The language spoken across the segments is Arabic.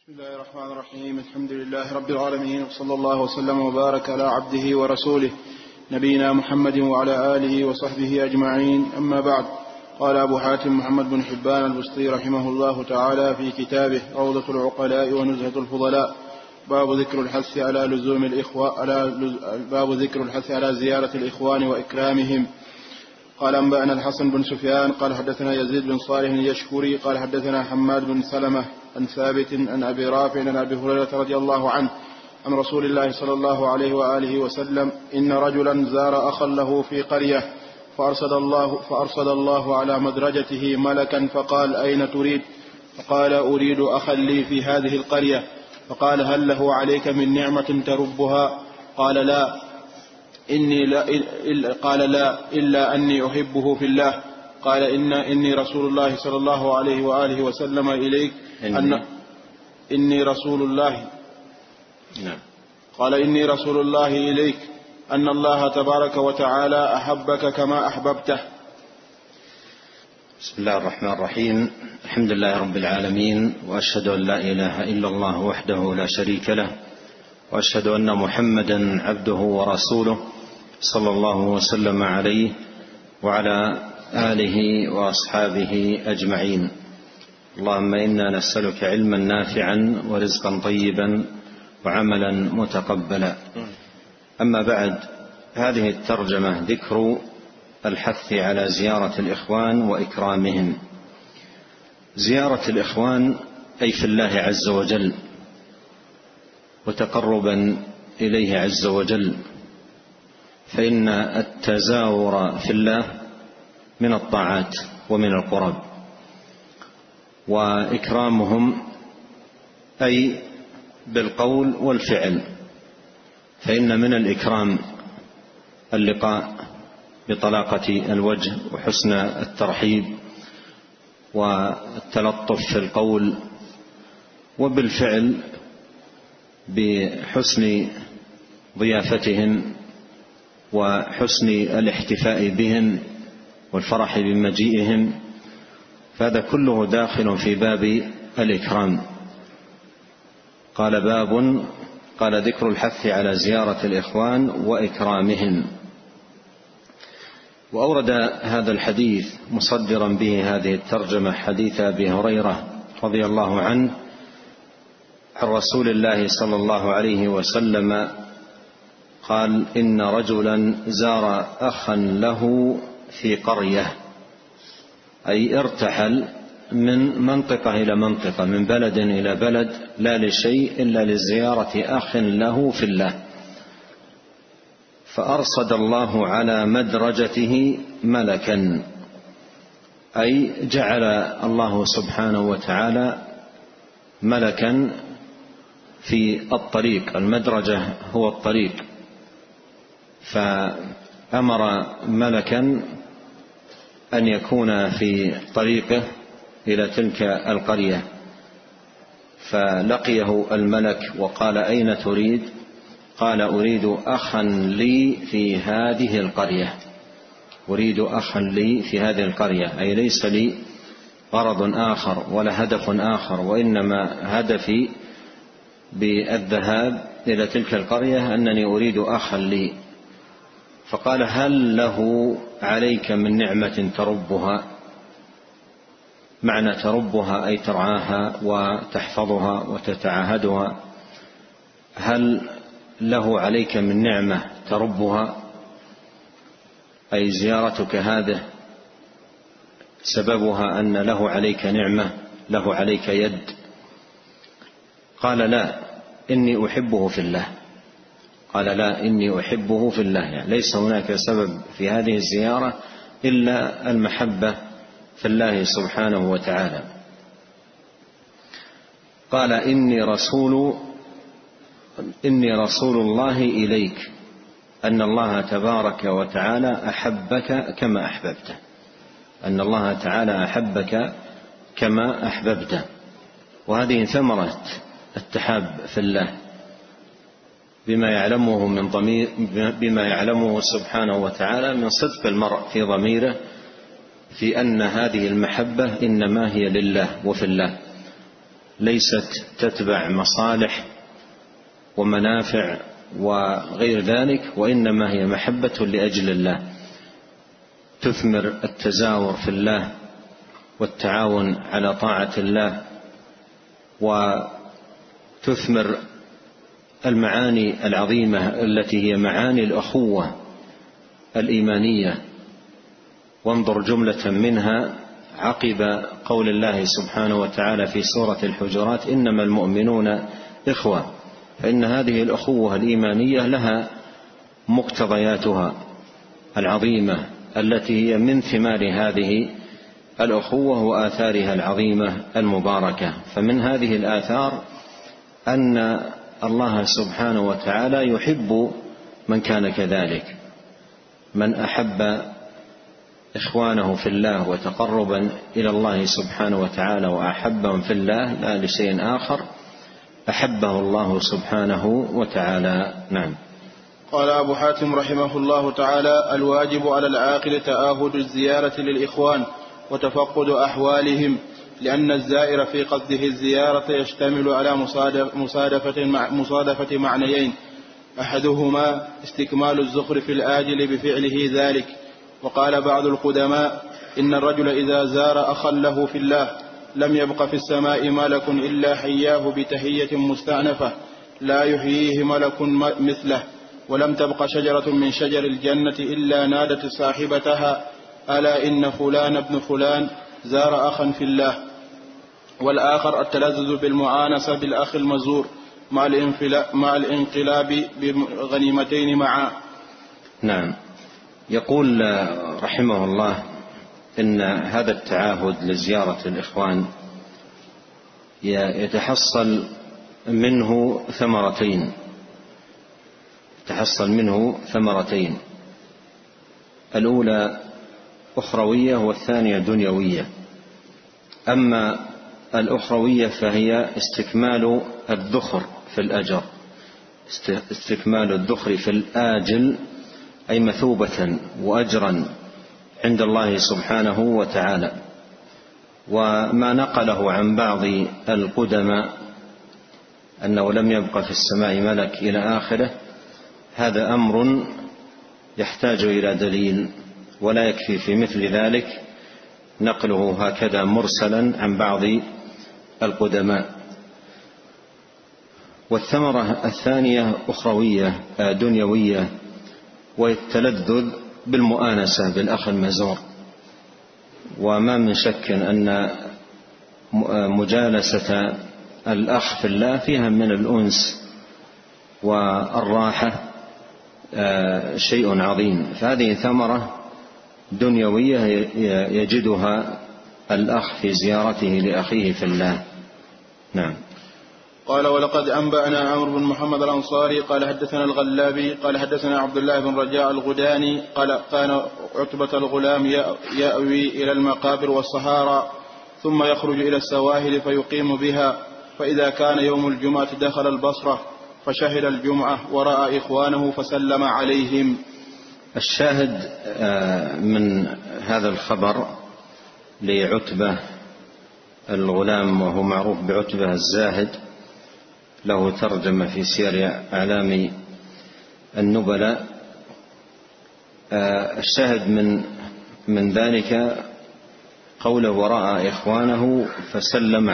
بسم الله الرحمن الرحيم. الحمد لله رب العالمين، وصلى الله وسلم وبارك على عبده ورسوله نبينا محمد وعلى آله وصحبه أجمعين. أما بعد، قال أبو حاتم محمد بن حبان البسطي رحمه الله تعالى في كتابه روضة العقلاء ونزهة الفضلاء باب ذكر الحث على زيارة الإخوان وإكرامهم. قال أنبأنا الحسن بن سفيان قال حدثنا يزيد بن صالح اليشكري قال حدثنا حماد بن سلمة عن ثابت عن أبي رافع عن أبي هريرة رضي الله عنه عن رسول الله صلى الله عليه وآله وسلم: إن رجلا زار أخا له في قرية فأرسل الله على مدرجته ملكا فقال: أين تريد؟ فقال: أريد أخا لي في هذه القرية. فقال: هل له عليك من نعمة تربها؟ قال: لا إلا أني أحبه في الله. قال: إني رسول الله صلى الله عليه وآله وسلم إليك إني رسول الله. نعم. قال: إني رسول الله إليك أن الله تبارك وتعالى أحبك كما أحببته. بسم الله الرحمن الرحيم. الحمد لله رب العالمين، وأشهد أن لا إله إلا الله وحده لا شريك له، وأشهد أن محمدا عبده ورسوله صلى الله وسلم عليه وعلى آله وأصحابه أجمعين. اللهم إنا نسألك علما نافعا ورزقا طيبا وعملا متقبلا. أما بعد، هذه الترجمة ذكر الحث على زيارة الإخوان وإكرامهم. زيارة الإخوان أي في الله عز وجل، وتقربا إليه عز وجل، فإن التزاور في الله من الطاعات ومن القرب. وإكرامهم أي بالقول والفعل، فإن من الإكرام اللقاء بطلاقة الوجه وحسن الترحيب والتلطف في القول، وبالفعل بحسن ضيافتهم وحسن الاحتفاء بهم والفرح بمجيئهم، فهذا كله داخل في باب الإكرام. قال ذكر الحث على زيارة الإخوان وإكرامهم. وأورد هذا الحديث مصدرا به هذه الترجمة حديث أبي هريرة رضي الله عنه عن رسول الله صلى الله عليه وسلم قال: إن رجلا زار أخا له في قرية، أي ارتحل من منطقة إلى منطقة، من بلد إلى بلد، لا لشيء إلا لزيارة أخ له في الله. فأرصد الله على مدرجته ملكا، أي جعل الله سبحانه وتعالى ملكا في الطريق. المدرجة هو الطريق، فأمر ملكا أن يكون في طريقه إلى تلك القرية، فلقيه الملك وقال: أين تريد؟ قال: أريد أخا لي في هذه القرية. أريد أخا لي في هذه القرية، أي ليس لي غرض آخر ولا هدف آخر، وإنما هدفي بالذهاب إلى تلك القرية أنني أريد أخا لي. فقال: هل له عليك من نعمة تربها؟ معنى تربها أي ترعاها وتحفظها وتتعاهدها. هل له عليك من نعمة تربها؟ أي زيارتك هذه سببها أن له عليك نعمة، له عليك يد. قال: لا، إني أحبه في الله. قال: لا، إني أحبه في الله، يعني ليس هناك سبب في هذه الزيارة إلا المحبة في الله سبحانه وتعالى. قال: إني رسول الله إليك أن الله تبارك وتعالى أحبك كما أحببته. أن الله تعالى أحبك كما أحببته. وهذه ثمرة التحاب في الله، بما يعلمه سبحانه وتعالى من صدق المرء في ضميره في أن هذه المحبة إنما هي لله وفي الله. ليست تتبع مصالح ومنافع وغير ذلك، وإنما هي محبة لأجل الله، تثمر التزاور في الله والتعاون على طاعة الله، وتثمر المعاني العظيمة التي هي معاني الأخوة الإيمانية. وانظر جملة منها عقب قول الله سبحانه وتعالى في سورة الحجرات: إنما المؤمنون إخوة. فإن هذه الأخوة الإيمانية لها مقتضياتها العظيمة التي هي من ثمار هذه الأخوة وآثارها العظيمة المباركة. فمن هذه الآثار أن الله سبحانه وتعالى يحب من كان كذلك، من أحب إخوانه في الله وتقربا إلى الله سبحانه وتعالى وأحبهم في الله لا لشيء آخر أحبه الله سبحانه وتعالى. نعم. قال أبو حاتم رحمه الله تعالى: الواجب على العاقل تآهد الزيارة للإخوان وتفقد أحوالهم، لأن الزائر في قصده الزيارة يشتمل على مصادفة معنيين: أحدهما استكمال الزخر في الآجل بفعله ذلك. وقال بعض القدماء: إن الرجل إذا زار أخا له في الله لم يبق في السماء ملك إلا حياه بتحية مستأنفة لا يحييه ملك مثله، ولم تبق شجرة من شجر الجنة إلا نادت صاحبتها: ألا إن فلان ابن فلان زار أخا في الله. والآخر التلذذ بالمعانسة بالأخ المزور مع الانقلاب بغنيمتين معا. نعم. يقول رحمه الله إن هذا التعاهد لزيارة الإخوان يتحصل منه ثمرتين، الأولى أخروية والثانية دنيوية. أما الأخروية فهي استكمال الذخر في الأجر، استكمال الذخر في الآجل، أي مثوبة وأجرا عند الله سبحانه وتعالى. وما نقله عن بعض القدماء أنه لم يبق في السماء ملك إلى آخره، هذا أمر يحتاج إلى دليل، ولا يكفي في مثل ذلك نقله هكذا مرسلا عن بعض القدماء. والثمرة الثانية أخروية دنيوية، والتلذذ بالمؤانسة بالأخ المزور. وما من شك أن مجالسة الأخ في الله فيها من الأنس والراحة شيء عظيم، فهذه ثمرة دنيوية يجدها الأخ في زيارته لأخيه في الله. نعم. قال: ولقد أنبأنا عمرو بن محمد الأنصاري قال حدثنا الغلابي قال حدثنا عبد الله بن رجاء الغداني قال: كان عتبة الغلام يأوي إلى المقابر والصحارى ثم يخرج إلى السواهل فيقيم بها، فإذا كان يوم الجمعة دخل البصرة فشهد الجمعة ورأى إخوانه فسلم عليهم. الشاهد من هذا الخبر لعتبة الغلام، وهو معروف بعتبة الزاهد، له ترجمة في سير أعلام النبلاء. الشاهد من ذلك قوله: ورأى إخوانه فسلم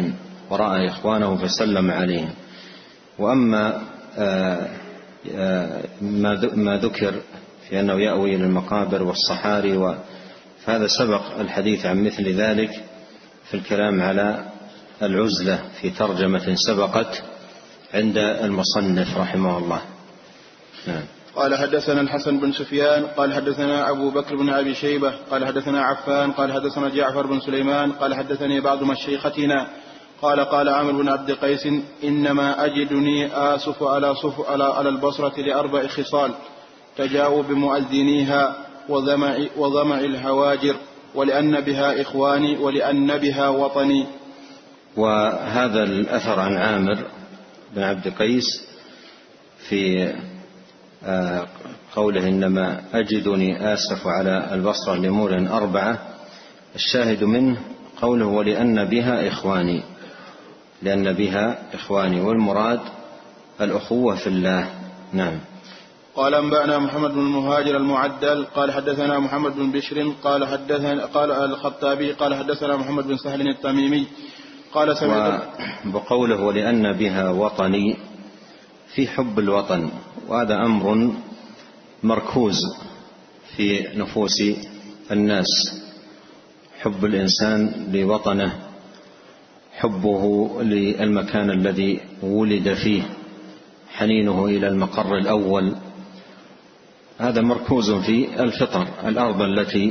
عليهم. وأما ما ذكر في أنه يأوي إلى المقابر والصحاري، فهذا سبق الحديث عن مثل ذلك في الكلام على العزلة في ترجمة سبقت عند المصنف رحمه الله. نعم. قال: حدثنا الحسن بن سفيان قال حدثنا أبو بكر بن أبي شيبة قال حدثنا عفان قال حدثنا جعفر بن سليمان قال حدثني بعض مشيختنا قال عمرو بن عبد قيس: إنما أجدني آسف على البصرة ل4 خصال: تجاوب مؤذنيها وضمع الهواجر، ولأن بها إخواني ولأن بها وطني. وهذا الأثر عن عامر بن عبد قيس في قوله: إنما أجدني آسف على البصرة لأمور 4، الشاهد منه قوله: ولأن بها إخواني، لأن بها إخواني، والمراد الأخوة في الله. نعم. قال أنبأنا محمد بن المهاجر المعدل قال حدثنا محمد بن بشر قال الخطابي قال حدثنا محمد بن سهل التميمي قال سمعت. وبقوله ولأن بها وطني في حب الوطن، وهذا أمر مركوز في نفوس الناس، حب الإنسان لوطنه، حبه للمكان الذي ولد فيه، حنينه إلى المقر الأول، هذا مركوز في الفطر، الأرض التي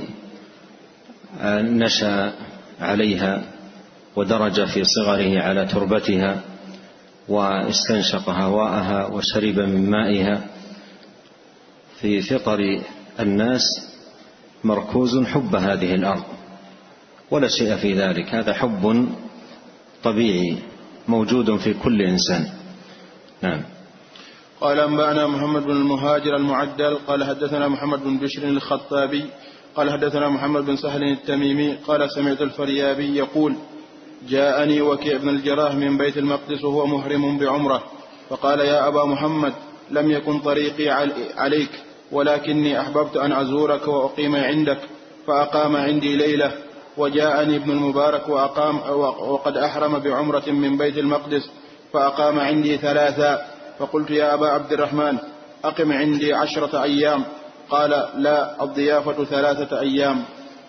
نشأ عليها ودرج في صغره على تربتها واستنشق هواءها وشرب من مائها. في فطر الناس مركوز حب هذه الأرض، ولا شيء في ذلك، هذا حب طبيعي موجود في كل إنسان. نعم. قال أنبأنا محمد بن المهاجر المعدل قال حدثنا محمد بن بشر الخطابي قال حدثنا محمد بن سهل التميمي قال سمعت الفريابي يقول جاءني وكيع بن الجراح من بيت المقدس وهو محرم بعمرة، فقال يا أبا محمد لم يكن طريقي عليك، ولكني أحببت أن أزورك وأقيم عندك، فأقام عندي ليلة. وجاءني ابن المبارك وقد أحرم بعمرة من بيت المقدس فأقام عندي 3، فقلت يا أبا عبد الرحمن أقم عندي 10 أيام، قال لا، الضيافة 3 أيام.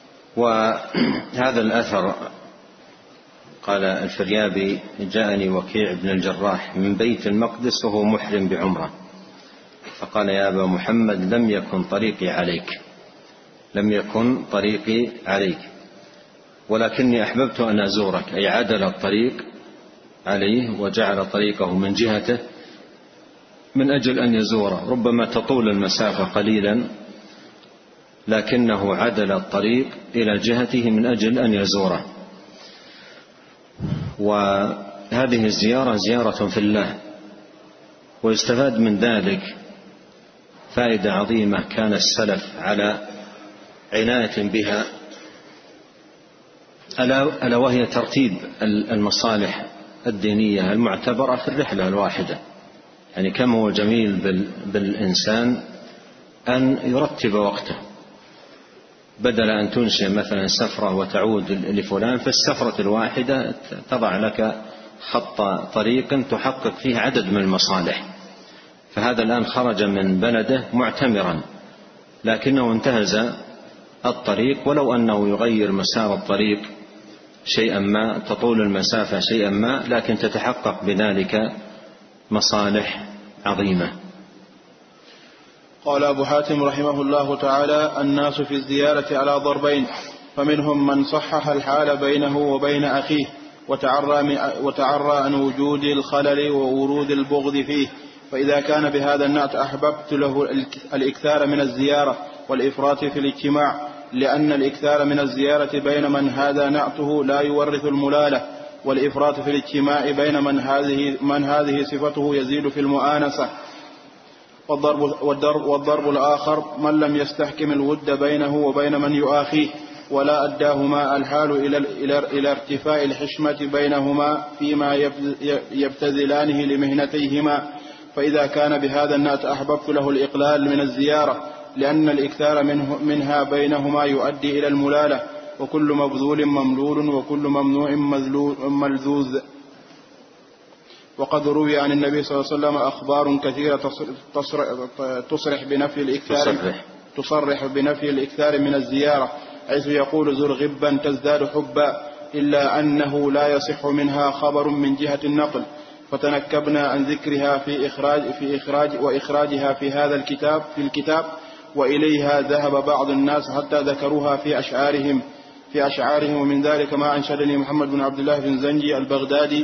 وهذا الأثر قال الفريابي جاءني وكيع بن الجراح من بيت المقدس وهو محرم بعمرة، فقال يا أبا محمد لم يكن طريقي عليك، لم يكن طريقي عليك، ولكني أحببت أن أزورك، أي عدل الطريق عليه وجعل طريقه من جهته من أجل أن يزوره، ربما تطول المسافة قليلا لكنه عدل الطريق إلى جهته من أجل أن يزوره. وهذه الزيارة زيارة في الله، ويستفاد من ذلك فائدة عظيمة كان السلف على عناية بها، ألا وهي ترتيب المصالح الدينية المعتبرة في الرحلة الواحدة. يعني كم هو جميل بالإنسان أن يرتب وقته، بدل أن تنشئ مثلا سفرة وتعود لفلان، في السفرة الواحدة تضع لك خط طريق تحقق فيه عدد من المصالح. فهذا الآن خرج من بلده معتمرا، لكنه انتهز الطريق، ولو أنه يغير مسار الطريق شيئا ما، تطول المسافة شيئا ما، لكن تتحقق بذلك مصالح عظيمة. قال أبو حاتم رحمه الله تعالى الناس في الزيارة على ضربين، فمنهم من صحح الحال بينه وبين أخيه وتعرى عن وجود الخلل وورود البغض فيه، فإذا كان بهذا النعت أحببت له الإكثار من الزيارة والإفراط في الاجتماع، لأن الإكثار من الزيارة بين من هذا نعته لا يورث الملالة، والإفراط في الاجتماع بين من هذه صفته يزيد في المؤانسة. والضرب الآخر من لم يستحكم الود بينه وبين من يؤاخيه، ولا أداهما الحال إلى ارتفاع الحشمة بينهما فيما يبتذلانه لمهنتيهما، فإذا كان بهذا النات أحببت له الإقلال من الزيارة، لأن الإكثار منها بينهما يؤدي إلى الملالة، وكل مبذول مملول وكل ممنوع ملذوذ. وقد روي عن النبي صلى الله عليه وسلم أخبار كثيرة تصرح بنفي الإكثار من الزيارة، حيث يقول زر غبا تزداد حبا، إلا أنه لا يصح منها خبر من جهة النقل، فتنكبنا عن ذكرها في إخراجها في هذا الكتاب، وإليها ذهب بعض الناس حتى ذكروها في أشعارهم، ومن ذلك ما أنشدني محمد بن عبد الله بن زنجي البغدادي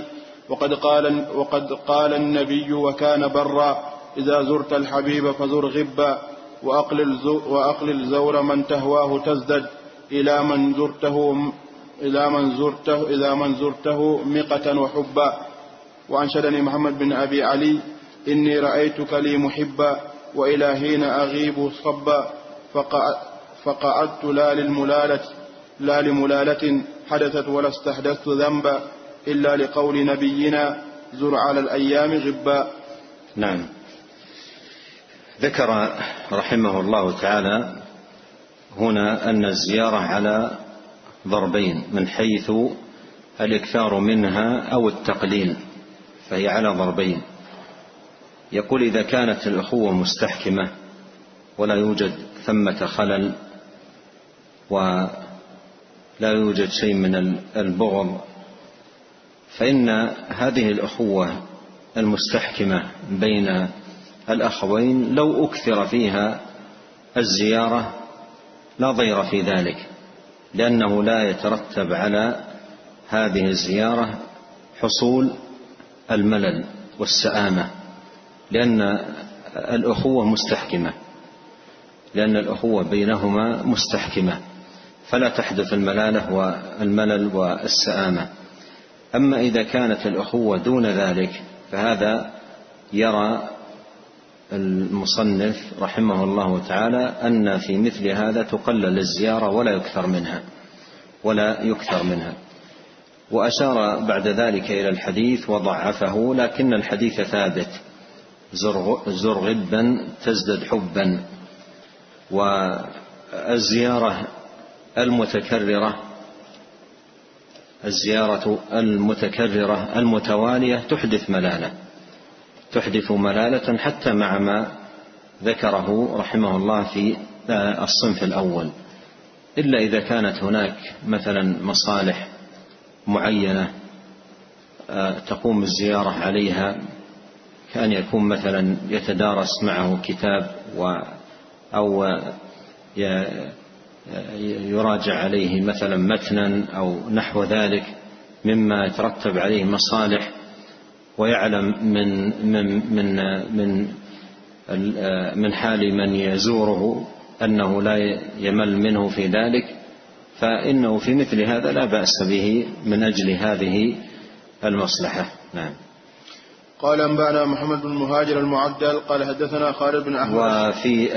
وقد قال النبي وكان برا إذا زرت الحبيب فزر غبا، وأقلل زور من تهواه تزدد إلى من زرته مقة وحبا. وأنشدني محمد بن أبي علي إني رأيتك لي محبا، وإلى حين أغيب صبا، فقعدت لا لملالة حدثت ولا استحدثت ذنبا، إلا لقول نبينا زر على الأيام غبا. نعم. ذكر رحمه الله تعالى هنا أن الزيارة على ضربين من حيث الإكثار منها أو التقليل، فهي على ضربين. يقول إذا كانت الأخوة مستحكمة ولا يوجد ثمة خلل ولا يوجد شيء من البغض، فإن هذه الأخوة المستحكمة بين الأخوين لو أكثر فيها الزيارة لا ضير في ذلك، لأنه لا يترتب على هذه الزيارة حصول الملل والسآمة، لأن الأخوة مستحكمة، لأن الأخوة بينهما مستحكمة، فلا تحدث الملالة والملل والسآمة. أما إذا كانت الأخوة دون ذلك فهذا يرى المصنف رحمه الله تعالى أن في مثل هذا تقلل الزيارة ولا يكثر منها. وأشار بعد ذلك إلى الحديث وضعفه، لكن الحديث ثابت: زر غبا تزدد حبا. والزيارة المتكررة المتوالية تحدث ملالة حتى مع ما ذكره رحمه الله في الصنف الأول، إلا إذا كانت هناك مثلا مصالح معينة تقوم الزيارة عليها، كأن يكون مثلا يتدارس معه كتاب أو يراجع عليه مثلا متنا أو نحو ذلك مما يترتب عليه مصالح، ويعلم من حال من يزوره أنه لا يمل منه في ذلك، فإنه في مثل هذا لا بأس به من أجل هذه المصلحة. نعم. قال أنبأنا محمد بن المهاجر المعدل قال حدثنا خالد بن أحمد. وفي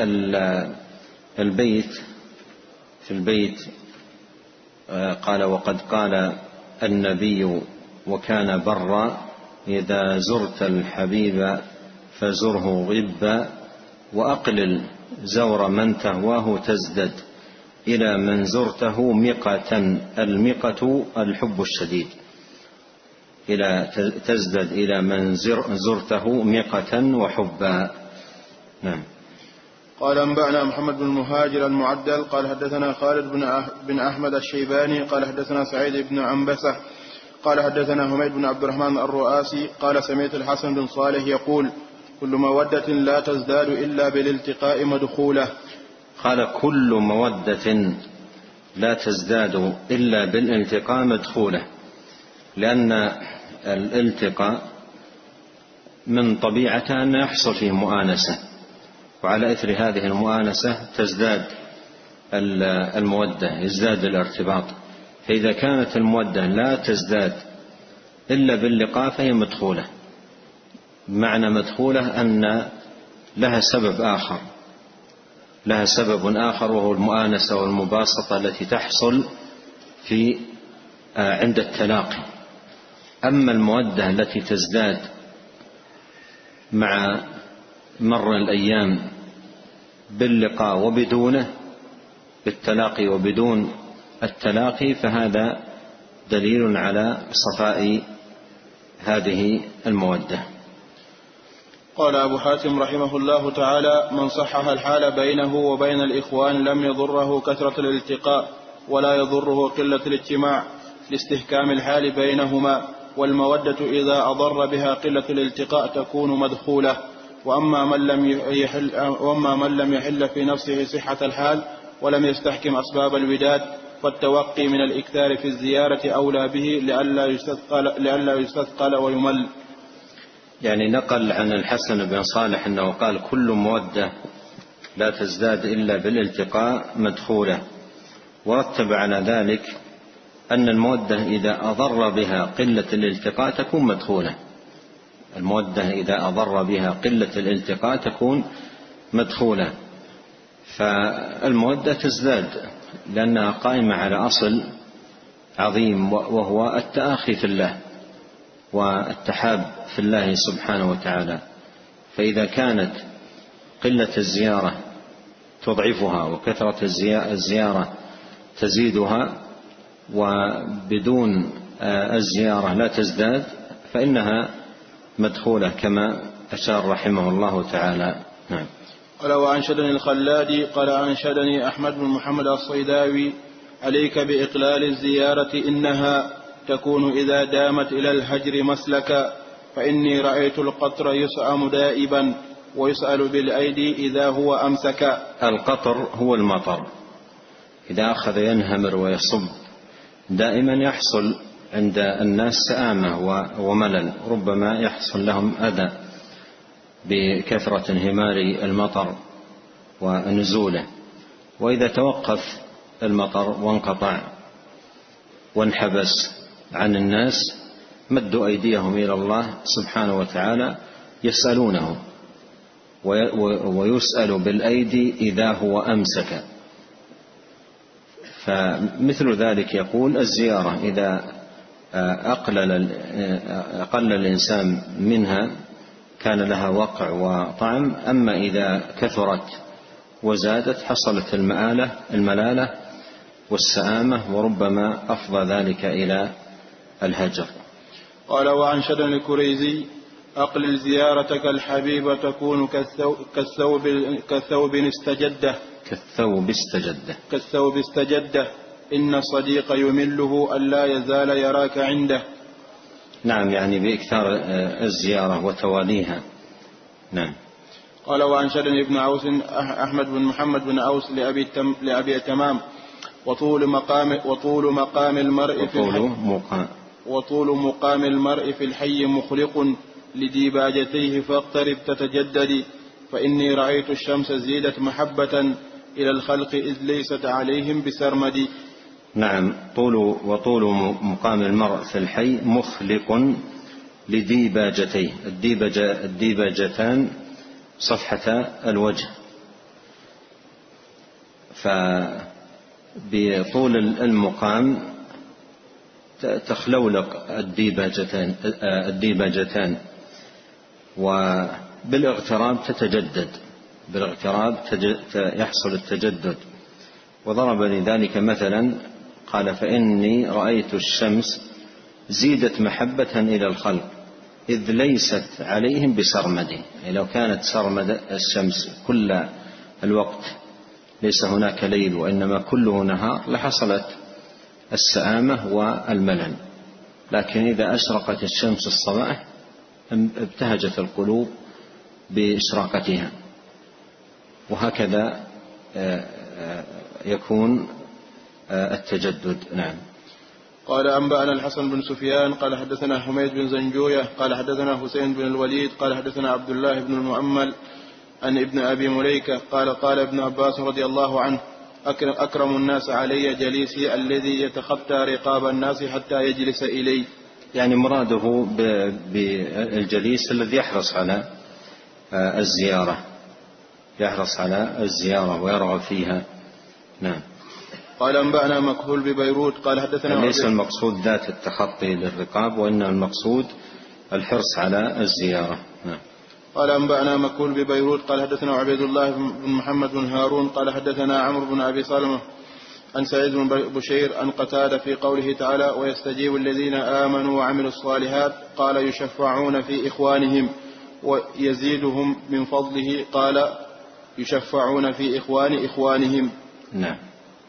البيت قال: وقد قال النبي وكان برا إذا زرت الحبيب فزره غبا، وأقلل زور من تهواه تزدد إلى من زرته مقة. المقة الحب الشديد، تزدد إلى من زرته مقة وحبا. نعم. قال أنبأنا محمد بن المهاجر المعدل قال حدثنا خالد بن أحمد الشيباني قال حدثنا سعيد بن عنبسة قال حدثنا حميد بن عبد الرحمن الرؤاسي قال سمعت الحسن بن صالح يقول: كل مودة لا تزداد إلا بالالتقاء مدخولة. قال: كل مودة لا تزداد إلا بالالتقاء مدخولة، لأن الالتقاء من طبيعته أن يحصل فيه مؤانسة، وعلى إثر هذه المؤانسة تزداد المودة، يزداد الارتباط. فإذا كانت المودة لا تزداد إلا باللقاء فهي مدخولة. معنى مدخولة أن لها سبب آخر وهو المؤانسة والمباسطة التي تحصل عند التلاقي. أما المودة التي تزداد مع مر الأيام باللقاء وبدونه، بالتلاقي وبدون التلاقي، فهذا دليل على صفاء هذه المودة. قال أبو حاتم رحمه الله تعالى: من صحح الحال بينه وبين الإخوان لم يضره كثرة الالتقاء ولا يضره قلة الاجتماع لاستحكام الحال بينهما، والمودة إذا أضر بها قلة الالتقاء تكون مدخولة. وأما من لم يحل في نفسه صحة الحال ولم يستحكم أسباب الوداد فالتوقي من الإكثار في الزيارة أولى به لئلا يستثقل ويمل. يعني نقل عن الحسن بن صالح أنه قال: كل مودة لا تزداد إلا بالالتقاء مدخولة، ورتب على ذلك أن المودة إذا أضر بها قلة الالتقاء تكون مدخولة. المودة إذا أضر بها قلة الالتقاء تكون مدخولة، فالمودة تزداد لأنها قائمة على أصل عظيم وهو التآخي في الله، والتحاب في الله سبحانه وتعالى. فإذا كانت قلة الزيارة تضعفها وكثرة الزيارة تزيدها وبدون الزيارة لا تزداد فإنها مدخولة كما أشار رحمه الله تعالى. نعم. قال وأنشدني الخلادي قال أنشدني أحمد بن محمد الصيداوي عليك بإقلال الزيارة إنها تكون إذا دامت إلى الهجر مسلكا فإني رأيت القطر يسأم دائبا ويسأل بالأيدي إذا هو أمسك. القطر هو المطر، إذا أخذ ينهمر ويصب دائما يحصل عند الناس سآمة وملل، ربما يحصل لهم أذى بكثرة انهمار المطر ونزوله. وإذا توقف المطر وانقطع وانحبس عن الناس مدوا أيديهم إلى الله سبحانه وتعالى يسألونه، ويسأل بالأيدي إذا هو أمسك. فمثل ذلك يقول الزيارة إذا أقل الإنسان منها كان لها وقع وطعم، أما إذا كثرت وزادت حصلت الملالة والسآمة، وربما أفضى ذلك إلى الهجر. قال وأنشدني الكريزي أقلل زيارتك الحبيبة تكون كالثوب استجده إن الصديق يمله ألا يزال يراك عنده. نعم، يعني بإكثار الزيارة وتواليها. نعم. قال وأنشدني ابن عوس أحمد بن محمد بن عوس لأبي تمام وطول مقام المرء في الحي مخلق لديباجتيه فاقترب تتجدد فإني رأيت الشمس زيدت محبة إلى الخلق إذ ليست عليهم بسرمد. نعم. وطول مقام المرء في الحي مخلق لديباجتيه. الديباجتان صفحة الوجه، فبطول المقام تخلولق الديباجتان وبالاغتراب تتجدد، يحصل التجدد. وضرب لذلك مثلا قال فإني رأيت الشمس زيدت محبة إلى الخلق إذ ليست عليهم بسرمد. يعني لو كانت سرمد الشمس كل الوقت ليس هناك ليل وإنما كله نهار لحصلت السآمة والملل، لكن إذا أشرقت الشمس الصباح ابتهجت القلوب بإشراقتها، وهكذا يكون التجدد. نعم. قال أنبأنا الحسن بن سفيان قال حدثنا حميد بن زنجوية قال حدثنا حسين بن الوليد قال حدثنا عبد الله بن المؤمل عن ابن أبي مليكة قال ابن عباس رضي الله عنه أكرم الناس علي جليسي الذي يتخطى رقاب الناس حتى يجلس إلي. يعني مراده بالجليس الذي يحرص على الزيارة ويرغب فيها. نعم. قال أنبأنا مكهول ببيروت قال حدثنا ليس المقصود ذات التخطي للرقاب وإنما المقصود الحرص على الزيارة. نعم. قال أنبأنا مكهول ببيروت قال حدثنا عبيد الله بن محمد بن هارون قال حدثنا عمرو بن أبي سلمة عن سعيد بن بشير عن قتادة في قوله تعالى ويستجيب الذين آمنوا وعملوا الصالحات قال يشفعون في إخوانهم ويزيدهم من فضله قال يشفعون في إخوانهم. نعم.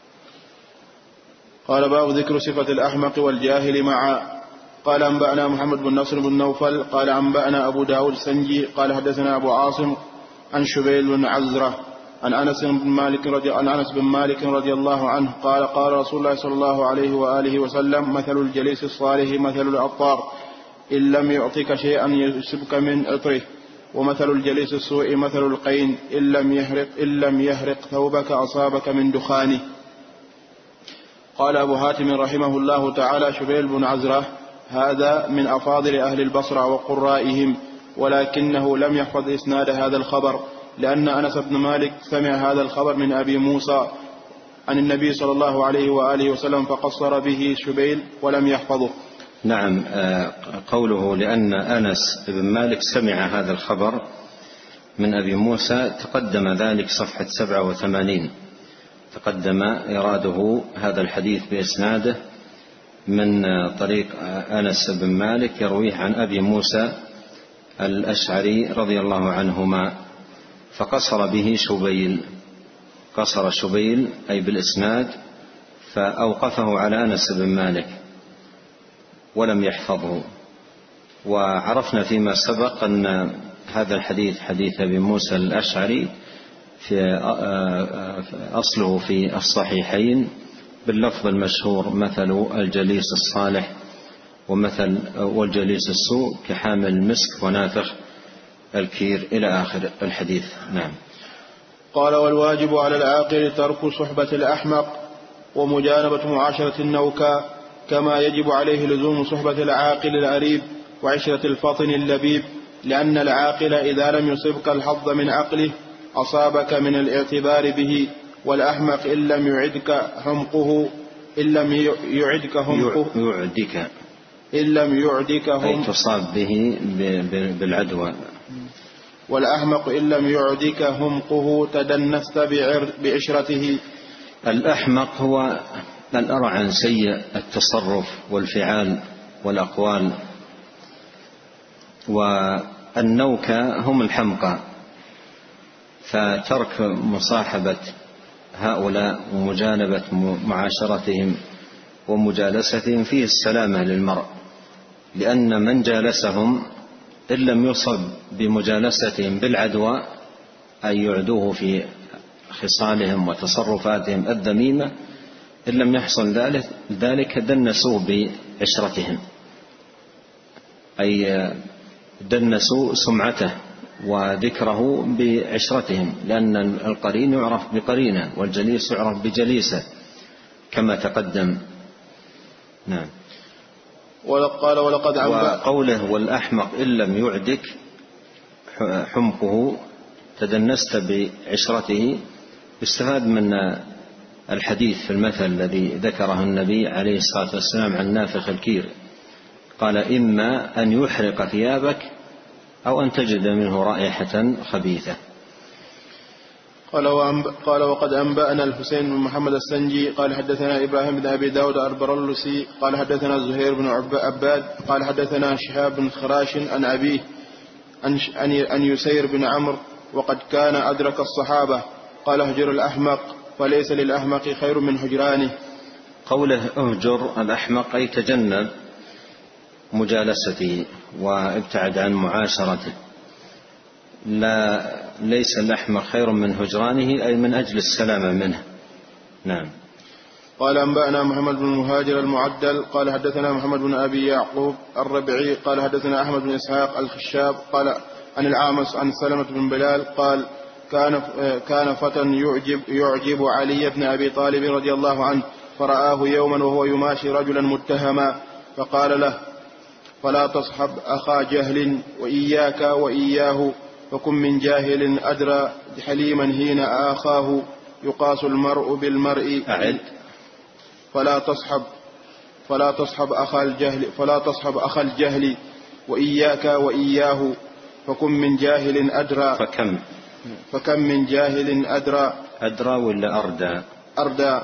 قال باب ذكر صفة الأحمق والجاهل معا. قال أنبأنا محمد بن نصر بن نوفل قال أنبأنا أبو داود السنجي قال حدثنا أبو عاصم عن شبيل بن عزرة عن أنس بن مالك رضي الله عنه قال رسول الله صلى الله عليه وآله وسلم مثل الجليس الصالح مثل العطار إن لم يعطك شيئا يسبك من عطره ومثل الجليس السوء مثل القين إن لم يهرق ثوبك أصابك من دخانه. قال أبو هاتم رحمه الله تعالى شبيل بن عزرة هذا من أفاضل أهل البصرة وقرائهم، ولكنه لم يحفظ إسناد هذا الخبر لأن أنس بن مالك سمع هذا الخبر من أبي موسى عن النبي صلى الله عليه وآله وسلم فقصر به شبيل ولم يحفظه. نعم. قوله لأن أنس بن مالك سمع هذا الخبر من أبي موسى تقدم ذلك صفحة 87، تقدم إراده هذا الحديث بإسناده من طريق أنس بن مالك يرويه عن أبي موسى الأشعري رضي الله عنهما، فقصر به شبيل، قصر شبيل أي بالإسناد، فأوقفه على أنس بن مالك ولم يحفظه. وعرفنا فيما سبق أن هذا الحديث حديث أبي موسى الأشعري في أصله في الصحيحين باللفظ المشهور: مثل الجليس الصالح ومثل والجليس السوء كحامل المسك ونافخ الكير، إلى آخر الحديث. نعم. قال: والواجب على العاقل ترك صحبة الأحمق ومجانبة معاشرة النوكا، كما يجب عليه لزوم صحبة العاقل الأريب وعشرة الفطن اللبيب، لأن العاقل إذا لم يصبك الحظ من عقله أصابك من الاعتبار به، والأحمق إن لم يعدك أي تصاب به بالعدوى. والأحمق إن لم يعدك همقه تدنست بعشرته. الأحمق هو الأرعن سيء التصرف والفعال والأقوال، والنوكة هم الحمقى، فترك مصاحبة هؤلاء ومجانبة معاشرتهم ومجالستهم فيه السلامة للمرء، لأن من جالسهم إن لم يصب بمجالستهم بالعدوى أي يعدوه في خصالهم وتصرفاتهم الذميمة، إن لم يحصل ذلك دنسوا بعشرتهم، أي دنسوا سمعته وذكره بعشرتهم، لأن القرين يعرف بقرينه والجليس يعرف بجليسه كما تقدم. نعم. وقوله والأحمق إن لم يعدك حمقه تدنست بعشرته، استفاد من الحديث في المثل الذي ذكره النبي عليه الصلاة والسلام عن نافخ الكير، قال: إما أن يحرق ثيابك أو أن تجد منه رائحة خبيثة. قال: وقد أنبأنا الحسين بن محمد السنجي قال حدثنا إبراهيم بن أبي داود البرلسي قال حدثنا زهير بن عباد قال حدثنا شهاب بن خراش عن أبيه عن يسير بن عمرو وقد كان أدرك الصحابة، قال: اهجر الأحمق فليس للأحمق خير من هجرانه. قوله اهجر الأحمق أي تجنب مجالسته وابتعد عن معاشرته، ليس الأحمق خير من هجرانه أي من أجل السلامة منه. نعم. قال: أنبأنا محمد بن المهاجر المعدل قال حدثنا محمد بن أبي يعقوب الربعي قال حدثنا أحمد بن إسحاق الخشاب قال عن العامس عن سلمة بن بلال قال: كان فتى يعجب علي بن أبي طالب رضي الله عنه، فرآه يوما وهو يماشي رجلا متهما، فقال له: فلا تصحب أخا جهل وإياك وإياه، فكن من جاهل أدرى حليما هين آخاه، يقاس المرء بالمرء. أعد: فلا تصحب أخا الجهل وإياك وإياه، فكن من جاهل أدرى. فكم من جاهل أدرى ولا أردى؟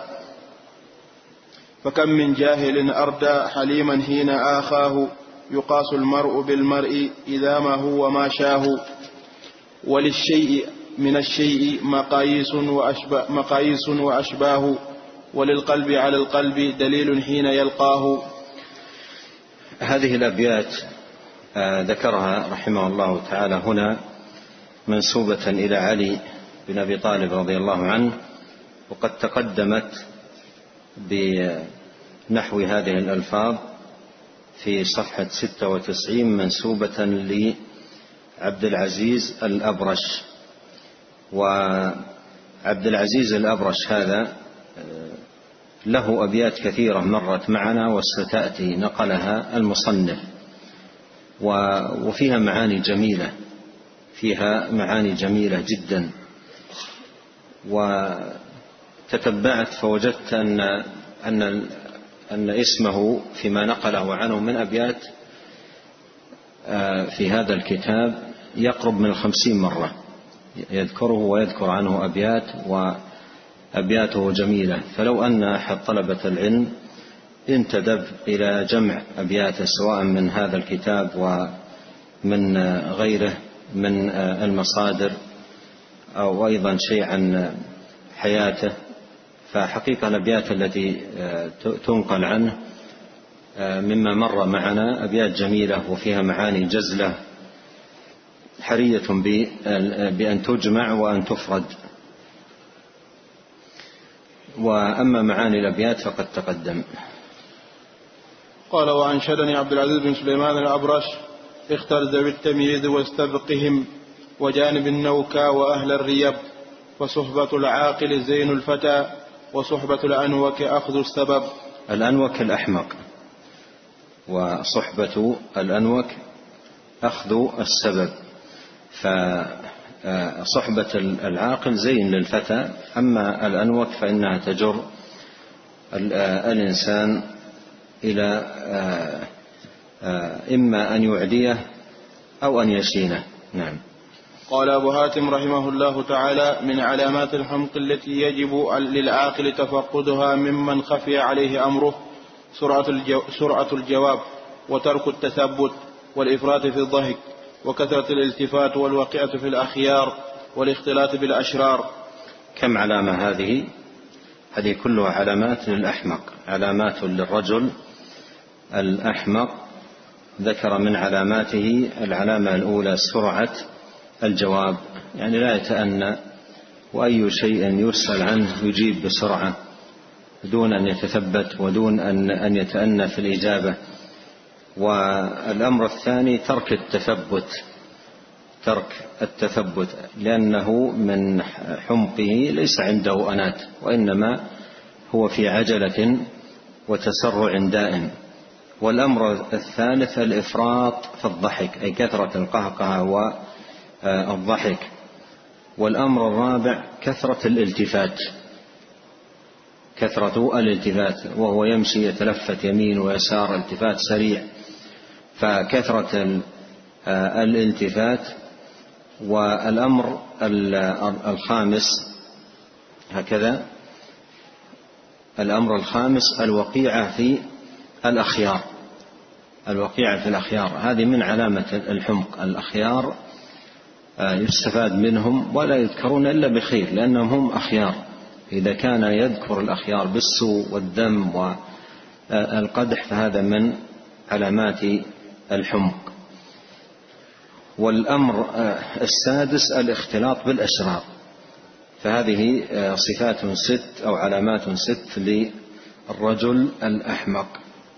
فكم من جاهل أردى حليما هين آخاه، يقاس المرء بالمرء إذا ما هو ما شاه. وللشيء من الشيء مقاييس وأشباه، وللقلب على القلب دليل حين يلقاه. هذه الأبيات ذكرها رحمه الله تعالى هنا منسوبة إلى علي بن أبي طالب رضي الله عنه، وقد تقدمت بنحو هذه الألفاظ في صفحة 96 منسوبة لعبد العزيز الأبرش. وعبد العزيز الأبرش هذا له أبيات كثيرة مرت معنا وستأتي نقلها المصنف، وفيها معاني جميلة جدا. وتتبعت فوجدت أن أن اسمه فيما نقله عنه من أبيات في هذا الكتاب يقرب من 50 مرة يذكره ويذكر عنه أبيات، وأبياته جميلة. فلو أن أحد طلبة العلم انتدب إلى جمع أبياته سواء من هذا الكتاب ومن غيره من المصادر أو أيضا شيء عن حياته، فحقيقة الأبيات التي تنقل عنه مما مر معنا أبيات جميلة وفيها معاني جزلة حرية بأن تجمع وأن تفرد. وأما معاني الأبيات فقد تقدم. قال: وأنشدني عبد العزيز بن سليمان الأبرش: اختر ذوي التمييز واستبقهم وجانب النوكا وأهل الريب، وصحبة العاقل زين الفتى وصحبة الأنوك أخذ السبب. الأنوك الأحمق، وصحبة الأنوك أخذ السبب. فصحبة العاقل زين للفتى، أما الأنوك فإنها تجر الإنسان إلى إما أن يعديه أو أن يشينه. نعم. قال أبو هاتم رحمه الله تعالى: من علامات الحمق التي يجب للعاقل تفقدها ممن خفي عليه أمره سرعة الجواب، وترك التثبت، والإفراط في الضحك، وكثرة الالتفات، والوقعة في الأخيار، والاختلاط بالأشرار. كم علامة هذه؟ هذه كلها علامات للأحمق، علامات للرجل الأحمق. ذكر من علاماته العلامة الأولى سرعة الجواب، يعني لا يتأنى، وأي شيء يسأل عنه يجيب بسرعة دون أن يتثبت ودون أن يتأنى في الإجابة. والأمر الثاني ترك التثبت، لأنه من حمقه ليس عنده أنات، وإنما هو في عجلة وتسرع دائم. والأمر الثالث الإفراط في الضحك، أي كثرة القهقه والضحك. والأمر الرابع كثرة الالتفات، وهو يمشي يتلفت يمين ويسار التفات سريع، فكثرة الالتفات. والأمر الخامس هكذا، الأمر الخامس الوقيعة في الأخيار، هذه من علامة الحمق. الأخيار يستفاد منهم ولا يذكرون إلا بخير، لأنهم هم أخيار. إذا كان يذكر الأخيار بالسوء والذم والقدح فهذا من علامات الحمق. والأمر السادس الاختلاط بالأشرار، فهذه صفات 6 أو علامات 6 للرجل الأحمق.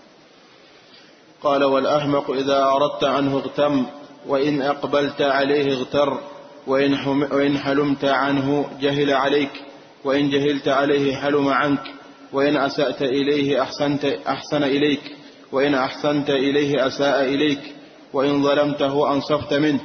قال: والأحمق إذا أردت عنه اغتم، وإن أقبلت عليه اغتر، وإن حلمت عنه جهل عليك، وإن جهلت عليه حلم عنك، وإن أسأت إليه أحسن إليك، وإن أحسنت إليه أساء إليك، وإن ظلمته أنصفت منه،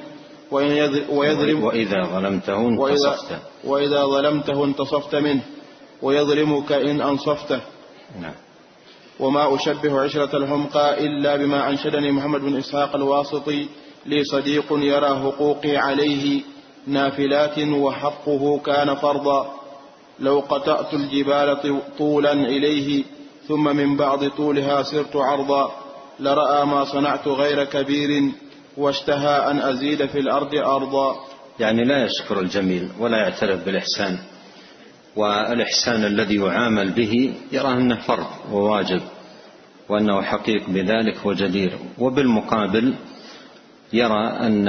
وإذا ظلمته انتصفت منه، ويظلمك إن أنصفته. نعم. وما أشبه عشرة الحمقى إلا بما أنشدني محمد بن إسحاق الواسطي: لي صديق يرى حقوقي عليه نافلات، وحقه كان فرضا. لو قطعت الجبال طولا إليه، ثم من بعض طولها صرت عرضا، لرأى ما صنعت غير كبير، واشتهى أن أزيد في الأرض أرضا. يعني لا يشكر الجميل ولا يعترف بالإحسان، والإحسان الذي يعامل به يرى أنه فرض وواجب، وأنه حقيق بذلك وجدير. وبالمقابل يرى أن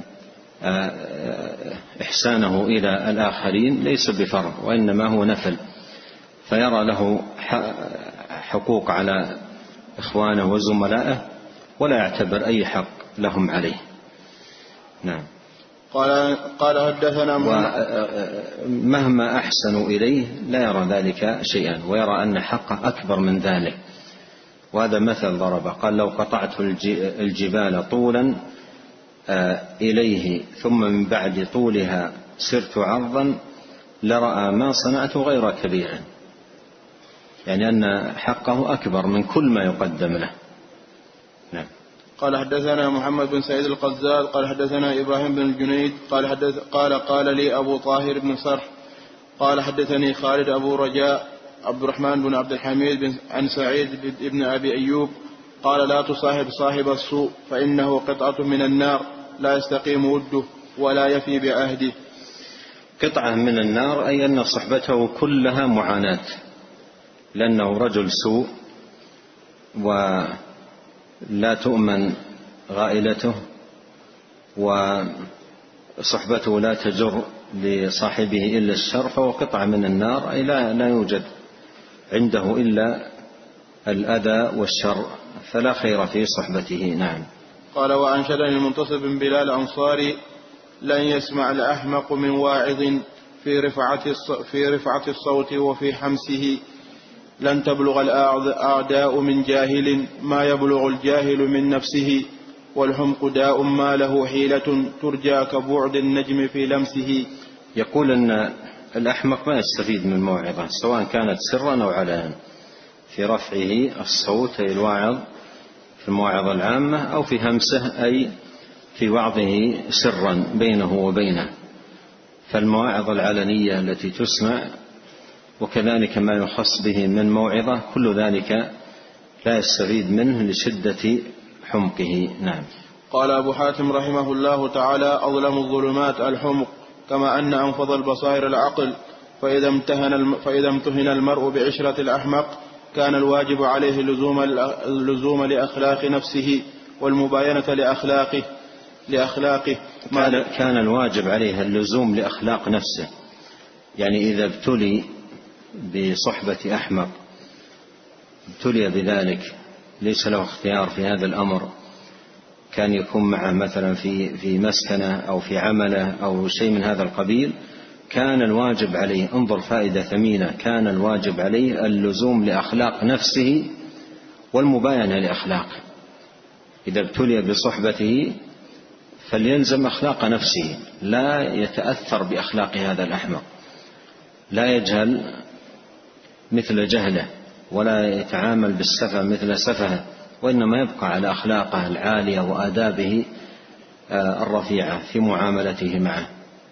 إحسانه إلى الآخرين ليس بفرض، وإنما هو نفل، فيرى له حقوق على إخوانه وزملائه ولا يعتبر أي حق لهم عليه. نعم. قال حدثنا مهما أحسنوا إليه لا يرى ذلك شيئا، ويرى أن حقه أكبر من ذلك. وهذا مثل ضربه، قال: لو قطعت الجبال طولا إليه، ثم من بعد طولها سرت عرضا، لرأى ما صنعت غير كبير. يعني أن حقه أكبر من كل ما يقدم له. نعم. قال حدثنا محمد بن سعيد القزاز قال حدثنا إبراهيم بن الجنيد قال لي أبو طاهر بن صرح قال حدثني خالد أبو رجاء عبد الرحمن بن عبد الحميد عن سعيد بن أبي أيوب قال لا تصاحب صاحب السوء فإنه قطعة من النار لا يستقيم وده ولا يفي بعهده. قطعة من النار أي أن صحبته كلها معاناة، لأنه رجل سوء ولا تؤمن غائلته وصحبته لا تجر لصاحبه إلا الشر، فهو قطعة من النار أي لا يوجد عنده إلا الأذى والشر، فلا خير في صحبته. نعم. قال وأنشدني المنتصر بن بلال الأنصاري لن يسمع الأحمق من واعظ في رفعة الصوت وفي حمسه، لن تبلغ الأعداء من جاهل ما يبلغ الجاهل من نفسه، والحمق داء ما له حيلة ترجى كبعد النجم في لمسه. يقول أن الأحمق ما يستفيد من الموعظة سواء كانت سرا أو علنا، في رفعه الصوت أي الواعظ في الموعظة العامة، أو في همسه أي في وعظه سرا بينه وبينه. فالمواعظ العلنية التي تسمع وكذلك ما يخص به من موعظة كل ذلك لا يستفيد منه لشدة حمقه. نعم. قال أبو حاتم رحمه الله تعالى أظلم الظلمات الحمق، كما أن أنفض البصائر العقل، فإذا امتهن المرء بعشرة الأحمق كان الواجب عليه اللزوم لأخلاق نفسه والمباينة لأخلاقه كان الواجب عليه اللزوم لأخلاق نفسه، يعني إذا ابتلي بصحبة أحمق ابتلي بذلك ليس له اختيار في هذا الأمر، كان يكون معه مثلا في مسكنه أو في عمله أو شيء من هذا القبيل، كان الواجب عليه، انظر فائدة ثمينة، كان الواجب عليه اللزوم لأخلاق نفسه والمباينة لأخلاقه. إذا ابتلي بصحبته فليلزم أخلاق نفسه، لا يتأثر بأخلاق هذا الأحمق، لا يجهل مثل جهله ولا يتعامل بالسفه مثل سفهه، وإنما يبقى على أخلاقه العالية وآدابه الرفيعة في معاملته معه.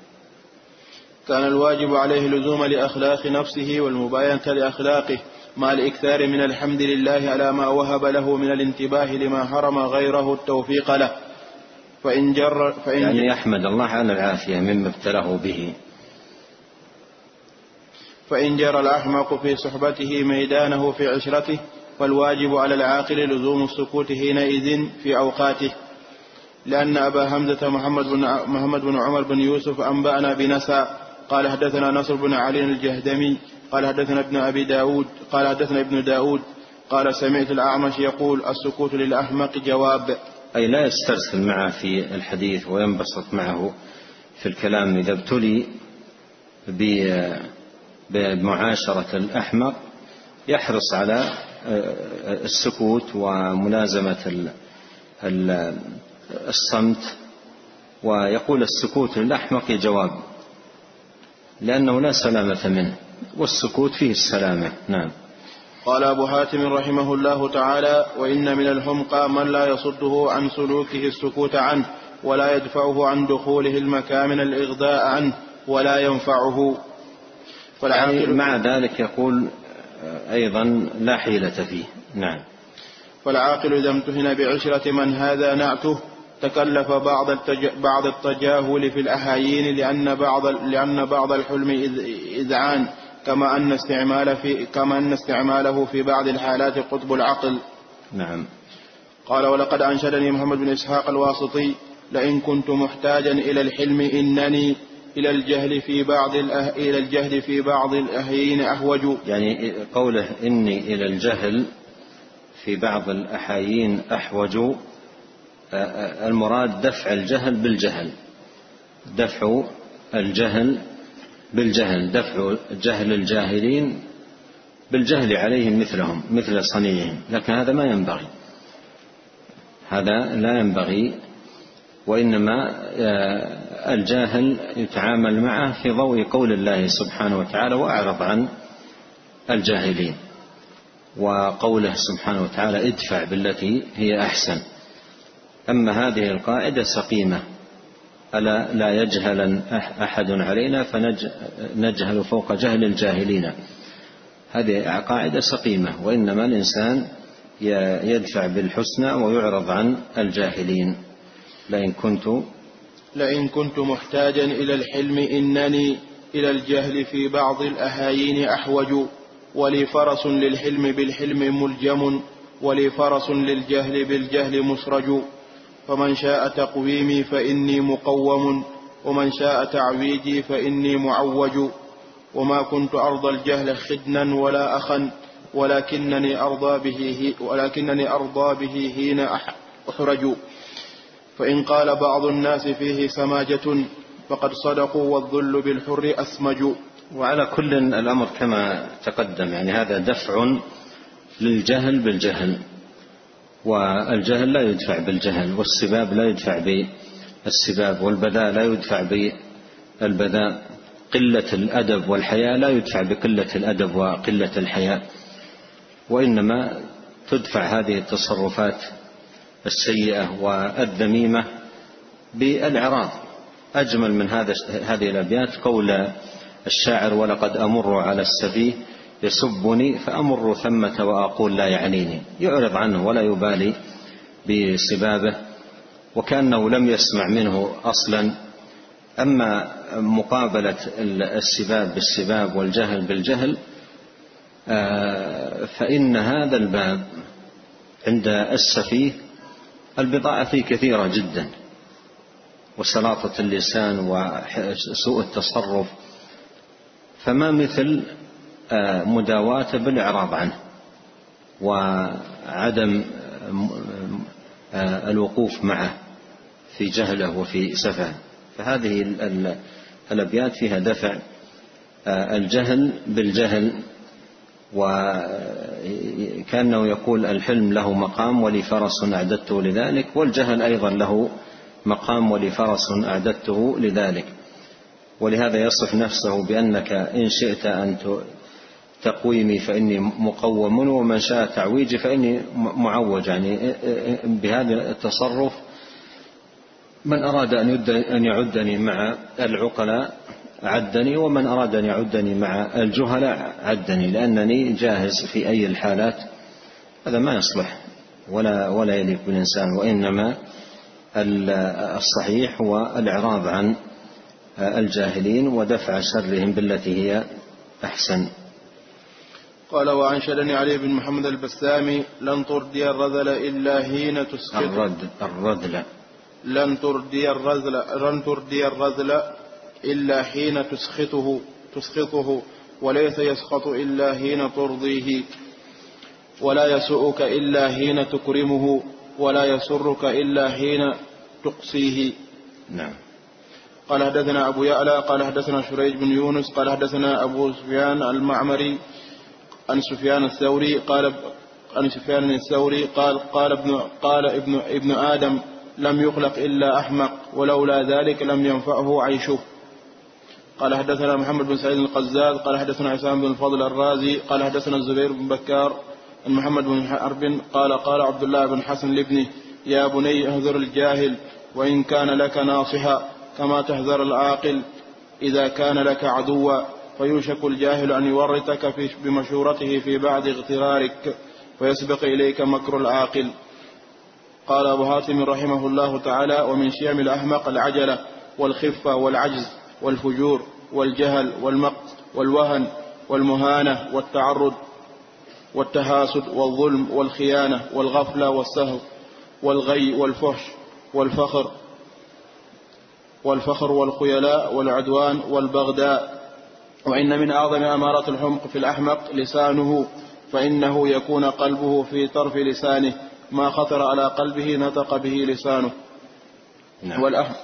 كان الواجب عليه لزوم لأخلاق نفسه والمباينة لأخلاقه مع الإكثار من الحمد لله على ما وهب له من الانتباه لما حرم غيره التوفيق له، يعني يحمد الله على العافية مما ابتلاه به. فإن جرى الأحمق في صحبته ميدانه في عشرته فالواجب على العاقل لزوم السكوت حينئذ في أوقاته، لأن أبا حمزة محمد بن عمر بن يوسف أنبأنا بنسى قال حدثنا نصر بن علي الجهدمي قال حدثنا ابن داود قال سمعت الأعمش يقول السكوت للأحمق جواب، أي لا يسترسل معه في الحديث وينبسط معه في الكلام. إذا ابتلي بمعاشرة الأحمق يحرص على السكوت وملازمة الصمت، ويقول السكوت للأحمق جواب، لأنه لا سلامة منه، والسكوت فيه السلامة. نعم. قال أبو حاتم رحمه الله تعالى وإن من الحمقى من لا يصده عن سلوكه السكوت عنه ولا يدفعه عن دخوله المكامن الإغضاء عنه ولا ينفعه. يعني مع ذلك يقول أيضا لا حيلة فيه. نعم. فالعاقل إذا امتهن بعشرة من هذا نعته تكلف بعض التجاهل في الأحايين لأن بعض الحلم إذعان كما أن استعماله في بعض الحالات قطب العقل. نعم. قال ولقد أنشدني محمد بن إسحاق الواسطي لئن كنت محتاجا إلى الحلم إنني إلى الجهل في بعض الأحيين أحوج. يعني قوله إني إلى الجهل في بعض الأحايين أحوج، المراد دفع الجهل بالجهل، دفع الجهل بالجهل، دفع جهل الجاهلين بالجهل عليهم مثلهم مثل صنيعهم، لكن هذا ما ينبغي، هذا لا ينبغي، وإنما الجاهل يتعامل معه في ضوء قول الله سبحانه وتعالى وأعرض عن الجاهلين. وقوله سبحانه وتعالى ادفع بالتي هي أحسن. أما هذه القاعدة سقيمة، ألا لا يجهل أحد علينا فنجهل فوق جهل الجاهلين، هذه قاعدة سقيمة، وإنما الإنسان يدفع بالحسنى ويعرض عن الجاهلين. لئن كنت محتاجا إلى الحلم إنني إلى الجهل في بعض الأهايين أحوج، ولي فرس للحلم بالحلم ملجم، ولي فرس للجهل بالجهل مسرج. فمن شاء تقويمي فإني مقوم، ومن شاء تعويجي فإني معوج. وما كنت أرضى الجهل خدنا ولا أخا، ولكنني أرضى به حين أحرج. فإن قال بعض الناس فيه سماجة فقد صدقوا، والذل بالحر أسمج. وعلى كل الأمر كما تقدم، يعني هذا دفع للجهل بالجهل، والجهل لا يدفع بالجهل، والسباب لا يدفع بالسباب، والبذاء لا يدفع بالبذاء، قلة الأدب والحياء لا يدفع بقلة الأدب وقلة الحياء، وإنما تدفع هذه التصرفات السيئة والذميمة بالإعراض. أجمل من هذه الأبيات قول الشاعر: ولقد أمر على السفيه يسبني فأمر ثمة وأقول لا يعنيني، يعرض عنه ولا يبالي بسبابه وكأنه لم يسمع منه أصلا. أما مقابلة السباب بالسباب والجهل بالجهل فإن هذا الباب عند السفيه البضاعة فيه كثيرة جدا، وسلاطة اللسان وسوء التصرف، فما مثل مداواته بالإعراض عنه وعدم الوقوف معه في جهله وفي سفهه. فهذه الأبيات فيها دفع الجهل بالجهل، وكأنه يقول الحلم له مقام ولي فرس أعددته لذلك، والجهل أيضا له مقام ولي فرس أعددته لذلك. ولهذا يصف نفسه بأنك إن شئت أن تقويمي فإني مقوم، ومن شاء تعويجي فإني معوج. يعني بهذا التصرف من أراد أن يعدني مع العقلاء عدني، ومن أراد أن يعدني مع الجهلاء عدني، لأنني جاهز في أي الحالات. هذا ما يصلح ولا يليق بالإنسان، وإنما الصحيح هو الإعراض عن الجاهلين ودفع شرهم بالتي هي أحسن. قال: وأنشدني علي بن محمد البسامي: لن تردي الرذل إلا حين تسخطه. لن تردي الرذل إلا حين تسخطه، وليس يسخط إلا حين ترضيه، ولا يسؤك إلا حين تكرمه، ولا يسرك إلا حين تقصيه. نعم. قال: حدثنا أبو يعلى قال حدثنا شريج بن يونس قال حدثنا أبو سفيان المعمري عن سفيان الثوري قال ابن آدم لم يخلق إلا أحمق، ولولا ذلك لم ينفعه عيشه. قال: حدثنا محمد بن سعيد القزاز قال حدثنا عصام بن الفضل الرازي قال حدثنا الزبير بن بكار عن محمد بن حرب قال عبد الله بن حسن لابنه: يا بني اهذر الجاهل وإن كان لك ناصحا، كما تهذر العاقل إذا كان لك عدوا، فيوشك الجاهل أن يورطك بمشورته في بعض اغترارك، ويسبق إليك مكر العاقل. قال أبو هاتم رحمه الله تعالى: ومن شيم الأحمق العجلة والخفة والعجز والفجور والجهل والمقت والوهن والمهانة والتعرض والتهاسد والظلم والخيانة والغفلة والسهو والغي والفحش والفخر والخيلاء والعدوان والبغداء. وإن من أعظم أمارات الحمق في الأحمق لسانه، فإنه يكون قلبه في طرف لسانه، ما خطر على قلبه نطق به لسانه. نعم.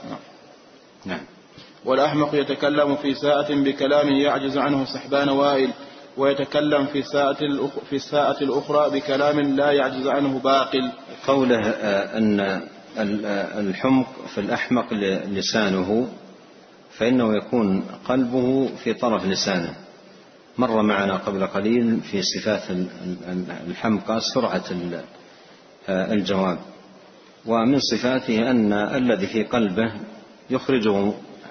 والأحمق يتكلم في ساعة بكلام يعجز عنه سحبان وائل، ويتكلم في الساعة الأخرى بكلام لا يعجز عنه باقل. قوله أن الحمق في الأحمق لسانه، فإنه يكون قلبه في طرف لسانه، مر معنا قبل قليل في صفات الحمقى سرعة الجواب، ومن صفاته أن الذي في قلبه يخرجه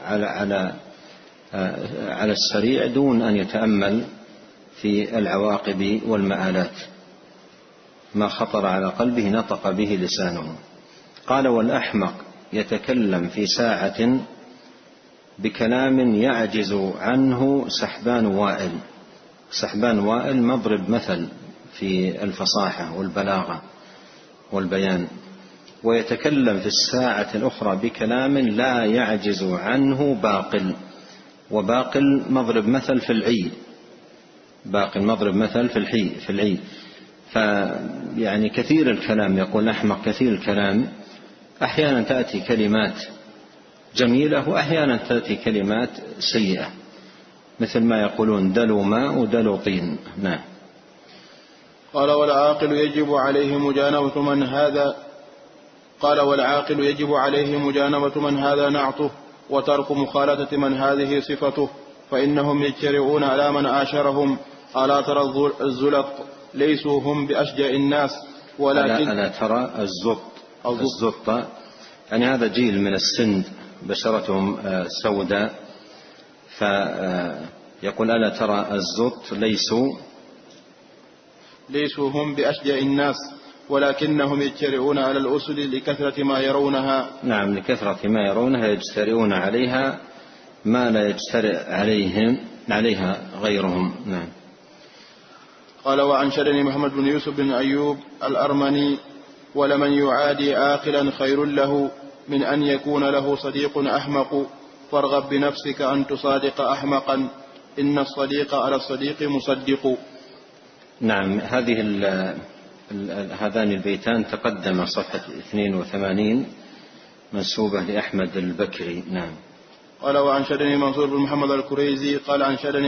على السريع دون أن يتأمل في العواقب والمآلات، ما خطر على قلبه نطق به لسانه. قال: والأحمق يتكلم في ساعة بكلام يعجز عنه سحبان وائل. سحبان وائل مضرب مثل في الفصاحة والبلاغة والبيان. ويتكلم في الساعة الأخرى بكلام لا يعجز عنه باقل. وباقل مضرب مثل في العي، باقل مضرب مثل في العي. فيعني كثير الكلام، يقول أحمق كثير الكلام. أحيانا تأتي كلمات جميلة وأحيانا تأتي كلمات سيئة، مثل ما يقولون دلو ماء ودلو طين. نعم. قال: والعاقل يجب عليه مجانبة من هذا نعته، وترك مخالطة من هذه صفته، فإنهم يجترئون على من عاشرهم. ألا ترى الزلط ليسوا هم بأشجع الناس، ولكن ألا ترى الزط يعني هذا جيل من السند بشرتهم سوداء، فيقول: ألا ترى الزط ليسوا هم بأشجع الناس، ولكنهم يجترئون على الأسد لكثرة ما يرونها. نعم، لكثرة ما يرونها يجترئون عليها ما لا يجترئ عليها غيرهم. نعم. قال: وأنشدني محمد بن يوسف بن أيوب الأرمني: ولمن يعادي عاقلا خير له من أن يكون له صديق أحمق، فارغب بنفسك أن تصادق أحمقا، إن الصديق على الصديق مصدق. نعم. هذان البيتان تقدم صفحة 82 منسوبة لأحمد البكري. نعم. قال: وأنشدني منصور بن محمد الكريزي قال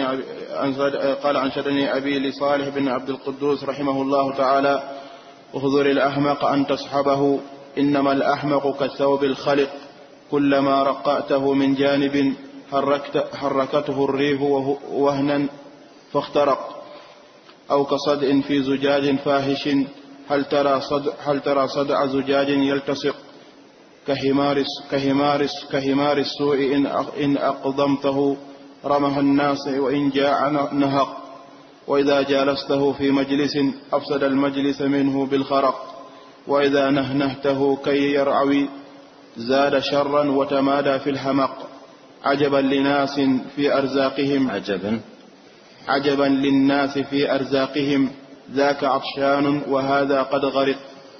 أنشدني أبي لصالح بن عبد القدوس رحمه الله تعالى: احذر الأحمق أن تصحبه، إنما الأحمق كالثوب الخلق، كلما رقعته من جانب حركته الريح وهنا فاخترق، أو كصدع في زجاج فاحش، هل ترى صدع زجاج يلتصق، كهمار السوء إن أقضمته رمح الناس، وإن جاع نهق، وإذا جالسته في مجلس أفسد المجلس منه بالخرق، وإذا نهنهته كي يرعوي زاد شرا وتمادى في الحمق. عجبا للناس في أرزاقهم ذاك عطشان وهذا قد غرق.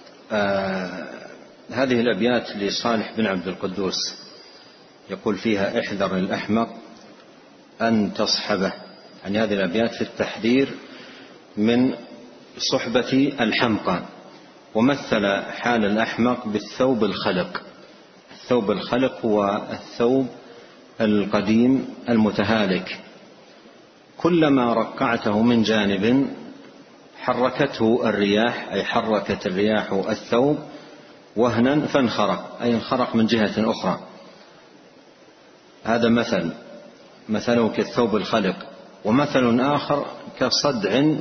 هذه الأبيات لصالح بن عبد القدوس يقول فيها: احذر الأحمق أن تصحبه. يعني هذه الأبيات في التحذير من صحبة الحمقى، ومثل حال الأحمق بالثوب الخلق. الثوب الخلق هو الثوب القديم المتهالك، كلما رقعته من جانب حركته الرياح، أي حركت الرياح الثوب وهنا فانخرق، أي انخرق من جهة أخرى. هذا مثله كالثوب الخلق. ومثل آخر كصدع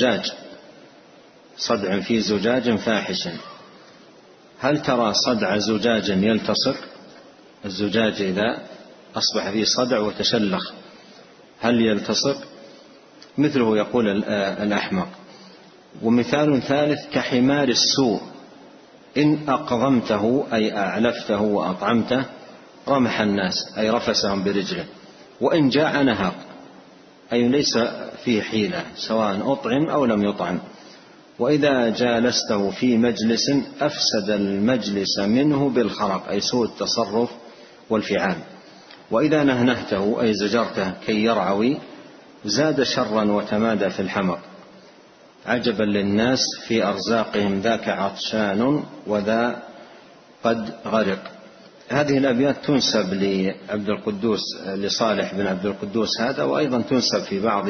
في زجاج فاحش. هل ترى صدع زجاج يلتصق؟ الزجاج إذا أصبح فيه صدع وتشلخ هل يلتصق؟ مثله يقول الأحمق. ومثال ثالث: كحمار السوء إن أقضمته، أي أعلفته وأطعمته، رمح الناس، أي رفسهم برجله، وإن جاع نهق، أي ليس فيه حيلة سواء أطعم أو لم يطعم، وإذا جالسته في مجلس أفسد المجلس منه بالخرق، أي سوء التصرف والفعال، وإذا نهنهته، أي زجرته كي يرعوي، زاد شرا وتمادى في الحمق. عجبا للناس في أرزاقهم ذاك عطشان وذا قد غرق. هذه الأبيات تنسب لعبد القدوس، لصالح بن عبد القدوس هذا، وأيضا تنسب في بعض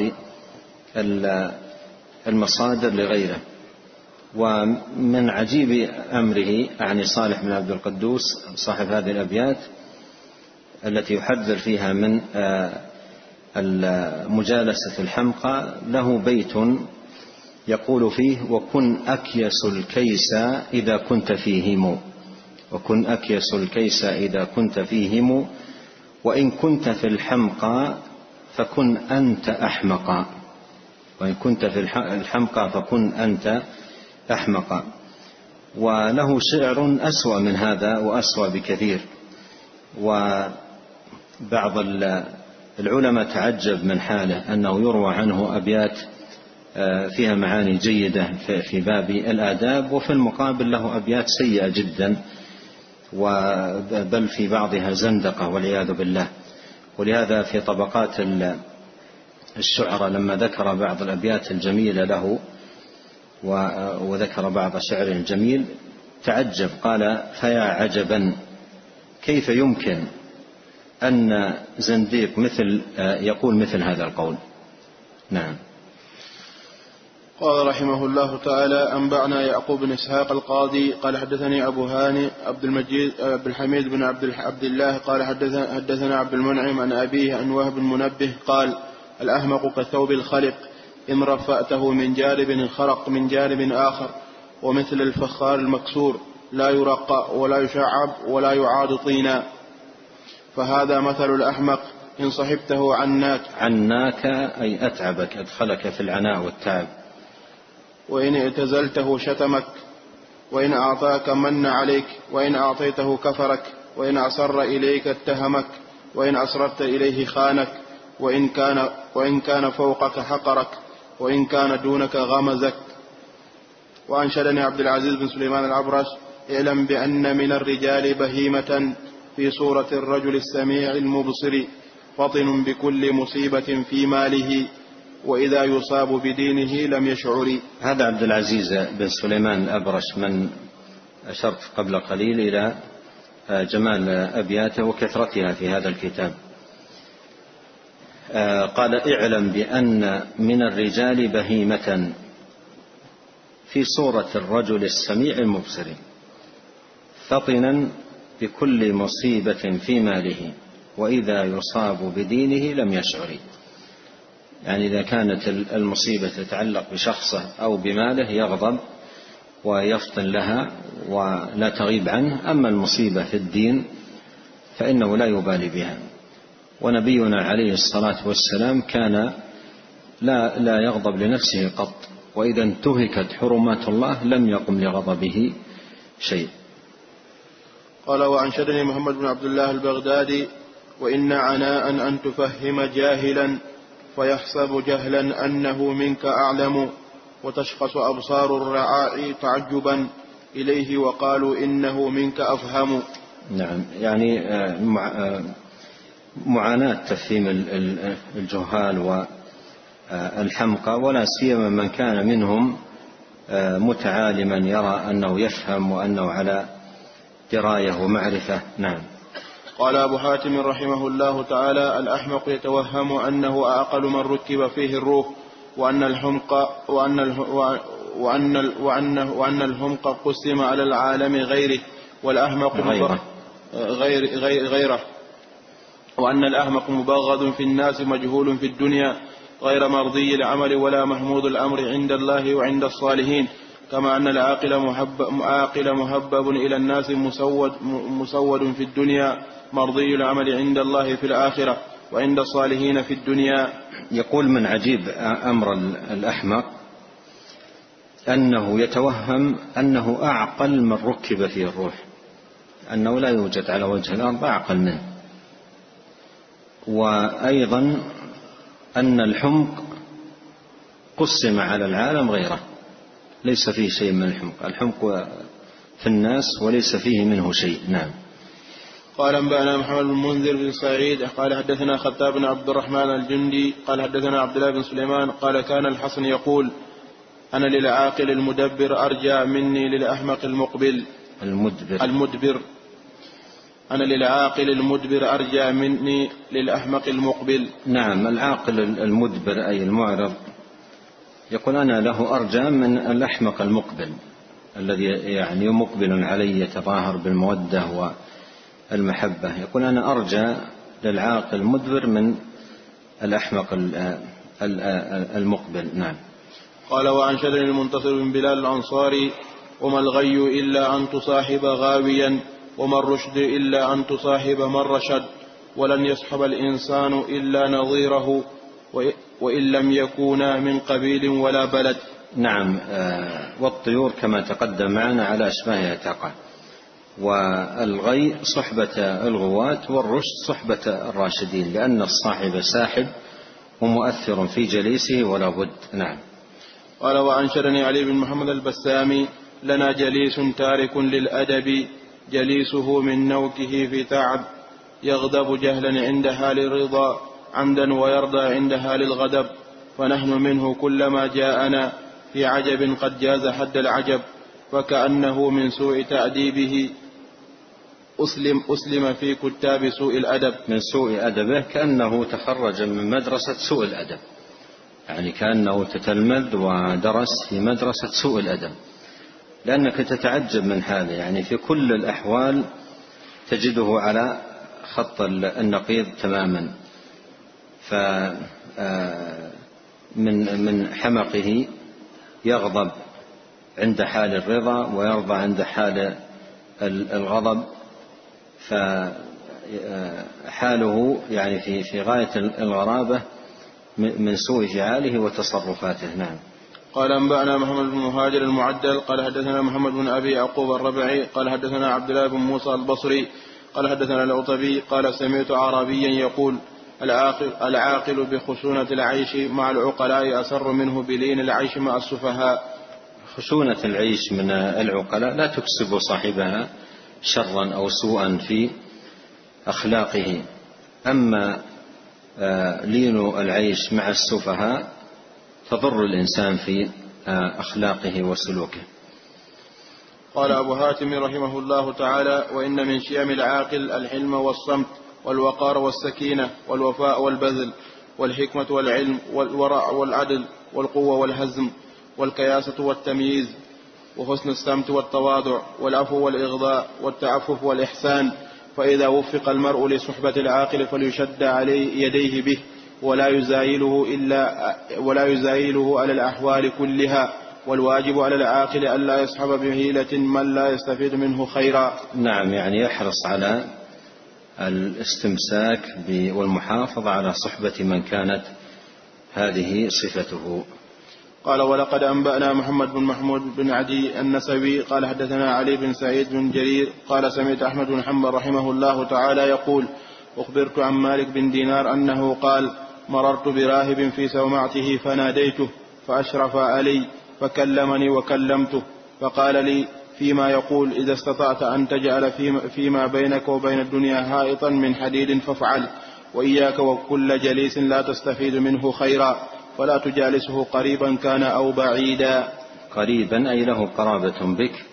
المصادر لغيره. ومن عجيب أمره عن صالح بن عبد القدوس صاحب هذه الأبيات التي يحذر فيها من مجالسة الحمقى له بيت يقول فيه: وكن أكيس الكيس إذا كنت فيهم، وكن أكيس الكيس إذا كنت فيهم، وإن كنت في الحمقى فكن أنت أحمقا، وإن كنت في الحمقى فكن أنت أحمقا. وله شعر أسوأ من هذا وأسوأ بكثير، وبعض العلماء تعجب من حاله أنه يروى عنه أبيات فيها معاني جيدة في باب الآداب، وفي المقابل له أبيات سيئة جدا، بل في بعضها زندقة والعياذ بالله. ولهذا في طبقات الشعراء لما ذكر بعض الأبيات الجميلة له وذكر بعض شعره الجميل تعجب، قال: فيا عجبا كيف يمكن أن زنديق يقول مثل هذا القول. نعم. قال رحمه الله تعالى: أنبأنا يعقوب بن إسحاق القاضي قال حدثني أبو هاني عبد الحميد بن عبد الله قال حدثنا عبد المنعم عن أبيه عن وهب منبه قال: الأحمق كثوب الخلق، إن رفأته من جانب انخرق من جانب آخر، ومثل الفخار المكسور، لا يرقى ولا يشعب ولا يعاد طينا. فهذا مثل الأحمق، إن صحبته عناك أي أتعبك، أدخلك في العناء والتعب. وإن اعتزلته شتمك، وإن أعطاك من عليك، وإن أعطيته كفرك، وإن أصر إليك اتهمك، وإن أصررت إليه خانك، وإن كان فوقك حقرك، وإن كان دونك غمزك. وأنشدني عبد العزيز بن سليمان العبرش: اعلم بأن من الرجال بهيمة في صورة الرجل السميع المبصر، فطن بكل مصيبة في ماله، وإذا يصاب بدينه لم يشعر. هذا عبد العزيز بن سليمان الأبرش من أشرت قبل قليل إلى جمال أبياته وكثرتها في هذا الكتاب. قال: اعلم بأن من الرجال بهيمة في صورة الرجل السميع المبصر، فطنا بكل مصيبة في ماله، وإذا يصاب بدينه لم يشعر. يعني إذا كانت المصيبة تتعلق بشخصه أو بماله يغضب ويفطن لها ولا تغيب عنه، أما المصيبة في الدين فإنه لا يبالي بها. ونبينا عليه الصلاة والسلام كان لا يغضب لنفسه قط، وإذا انتهكت حرمات الله لم يقم لغضبه شيء. قال: وأنشدني محمد بن عبد الله البغدادي: وإن عناء أن تفهم جاهلا فيحسب جهلا أنه منك أعلم، وتشخص أبصار الرعاع تعجبا إليه وقالوا إنه منك أفهم. نعم، يعني معاناة تفهيم الجهال والحمقى، ولا سيما من كان منهم متعالما يرى أنه يفهم وأنه على دراية ومعرفة. نعم. قال أبو حاتم رحمه الله تعالى: الأحمق يتوهم أنه أعقل من ركب فيه الروح، وأن الحمق قسم على العالم غيره، والأحمق غيره، وأن الأحمق مبغض في الناس مجهول في الدنيا، غير مرضي العمل ولا محمود الأمر عند الله وعند الصالحين، كما أن العاقل مهبب إلى الناس مسود في الدنيا، مرضي العمل عند الله في الآخرة وعند الصالحين في الدنيا. يقول: من عجيب أمر الأحمق أنه يتوهم أنه أعقل من ركب فيه الروح، أنه لا يوجد على وجه الأرض أعقل منه. وأيضا أن الحمق قسم على العالم غيره، ليس فيه شيء من الحمق في الناس وليس فيه منه شيء. نعم. قال: أنبأنا محمد بن منذر بن سعيد قال حدثنا خطاب بن عبد الرحمن الجندي قال حدثنا عبد الله بن سليمان قال: كان الحسن يقول: أنا للعاقل المدبر أرجى مني للأحمق المدبر. أنا للعاقل المدبر أرجى مني للأحمق المقبل. نعم، العاقل المدبر أي المعرض يقول: أنا له أرجى من الأحمق المقبل، الذي يعني مقبل علي يتظاهر بالمودة والمحبة. يقول: أنا أرجى للعاقل المدبر من الأحمق المقبل. نعم. قال: وعن شدر المنتصر بن بلال الأنصاري: وما الغي إلا أن تصاحب غاويا، وما الرشد إلا أن تصاحب من رشد، ولن يصحب الإنسان إلا نظيره وإن لم يكونا من قبيل ولا بلد. نعم. والطيور كما تقدم معنا على أشباهها تقع، والغي صحبة الغواة، والرشد صحبة الراشدين، لأن الصاحب ساحب ومؤثر في جليسه ولا بد. نعم. قال: وأنشدني علي بن محمد البسامي: لنا جليس تارك للأدب، جليسه من نوكه في تعب، يغضب جهلا عند حال الرضا، عمدا ويرضى عند حال الغضب، فنحن منه كلما جاءنا في عجب قد جاز حد العجب، فكأنه من سوء تأديبه أسلم في كتاب سوء الأدب. من سوء أدبه كأنه تخرج من مدرسة سوء الأدب، يعني كأنه تتلمذ ودرس في مدرسة سوء الأدب، لأنك تتعجب من حاله، يعني في كل الأحوال تجده على خط النقيض تماما. فمن حمقه يغضب عند حال الرضا ويرضى عند حال الغضب، فحاله يعني في غاية الغرابة من سوء فعاله وتصرفاته. نعم. قال: أنبأنا محمد بن مهاجر المعدل قال حدثنا محمد بن أبي يعقوب الربعي قال حدثنا عبد الله بن موسى البصري قال حدثنا العطبي قال: سمعت أعرابيا يقول: العاقل بخشونة العيش مع العقلاء أسر منه بلين العيش مع السفهاء. خشونة العيش من العقلاء لا تكسب صاحبها شرا أو سوءا في أخلاقه، أما لين العيش مع السفهاء تضر الإنسان في أخلاقه وسلوكه. قال أبو هاتم رحمه الله تعالى: وإن من شيم العاقل الحلم والصمت والوقار والسكينة والوفاء والبذل والحكمة والعلم والورع والعدل والقوة والهزم والكياسة والتمييز وحسن السمت والتواضع والعفو والإغضاء والتعفف والإحسان، فإذا وفق المرء لصحبة العاقل فليشد عليه يديه به ولا يزايله على الأحوال كلها، والواجب على العاقل ألا يصحب بهيلة من لا يستفيد منه خيرا. نعم، يعني يحرص على الاستمساك والمحافظة على صحبة من كانت هذه صفته. قال: ولقد أنبأنا محمد بن محمود بن عدي النسوي قال حدثنا علي بن سعيد بن جرير قال: سمعت أحمد بن حنبل رحمه الله تعالى يقول: أخبرت عن مالك بن دينار أنه قال: مررت براهب في سومعته فناديته فأشرف علي فكلمني وكلمته، فقال لي: فيما يقول إذا استطعت أن تجعل فيما بينك وبين الدنيا حائطا من حديد فافعل، وإياك وكل جليس لا تستفيد منه خيرا، فلا تجالسه قريبا كان أو بعيدا. قريبا أي له قرابة بك،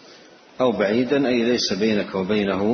أو بعيدا أي ليس بينك وبينه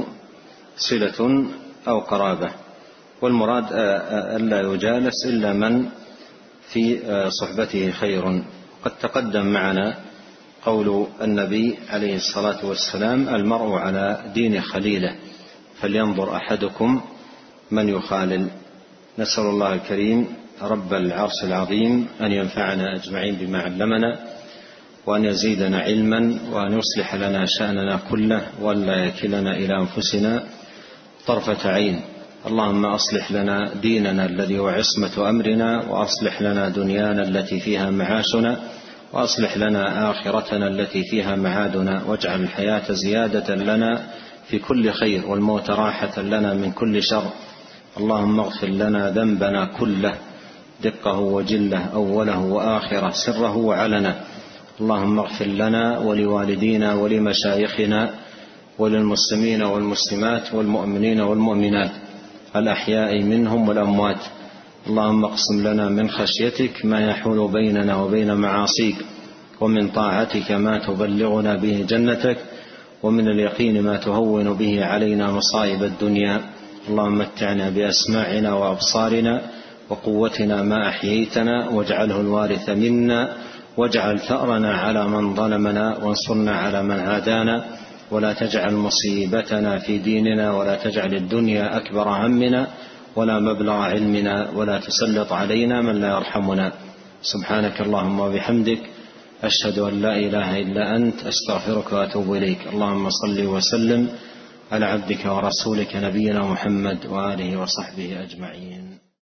صلة أو قرابة، والمراد ألا يجالس إلا من في صحبته خير. قد تقدم معنا قول النبي عليه الصلاة والسلام: المرء على دين خليله فلينظر أحدكم من يخالل. نسأل الله الكريم رب العرش العظيم أن ينفعنا أجمعين بما علمنا، وأن يزيدنا علما، وأن يصلح لنا شأننا كله، وأن لا يكلنا إلى أنفسنا طرفة عين. اللهم أصلح لنا ديننا الذي هو عصمة أمرنا، وأصلح لنا دنيانا التي فيها معاشنا، وأصلح لنا آخرتنا التي فيها معادنا، واجعل الحياة زيادة لنا في كل خير، والموت راحة لنا من كل شر. اللهم اغفر لنا ذنبنا كله، دقه وجله، أوله وآخره، سره وعلنه. اللهم اغفر لنا ولوالدينا ولمشايخنا وللمسلمين والمسلمات والمؤمنين والمؤمنات الأحياء منهم والأموات. اللهم اقسم لنا من خشيتك ما يحول بيننا وبين معاصيك، ومن طاعتك ما تبلغنا به جنتك، ومن اليقين ما تهون به علينا مصائب الدنيا. اللهم متعنا بأسماعنا وأبصارنا وقوتنا ما أحييتنا، واجعله الوارث منا، واجعل ثأرنا على من ظلمنا، وانصرنا على من عادانا، ولا تجعل مصيبتنا في ديننا، ولا تجعل الدنيا أكبر همنا، ولا مبلغ علمنا ولا تسلط علينا من لا يرحمنا. سبحانك اللهم وبحمدك أشهد أن لا إله إلا أنت أستغفرك وأتوب إليك. اللهم صل وسلم على عبدك ورسولك نبينا محمد وآله وصحبه أجمعين.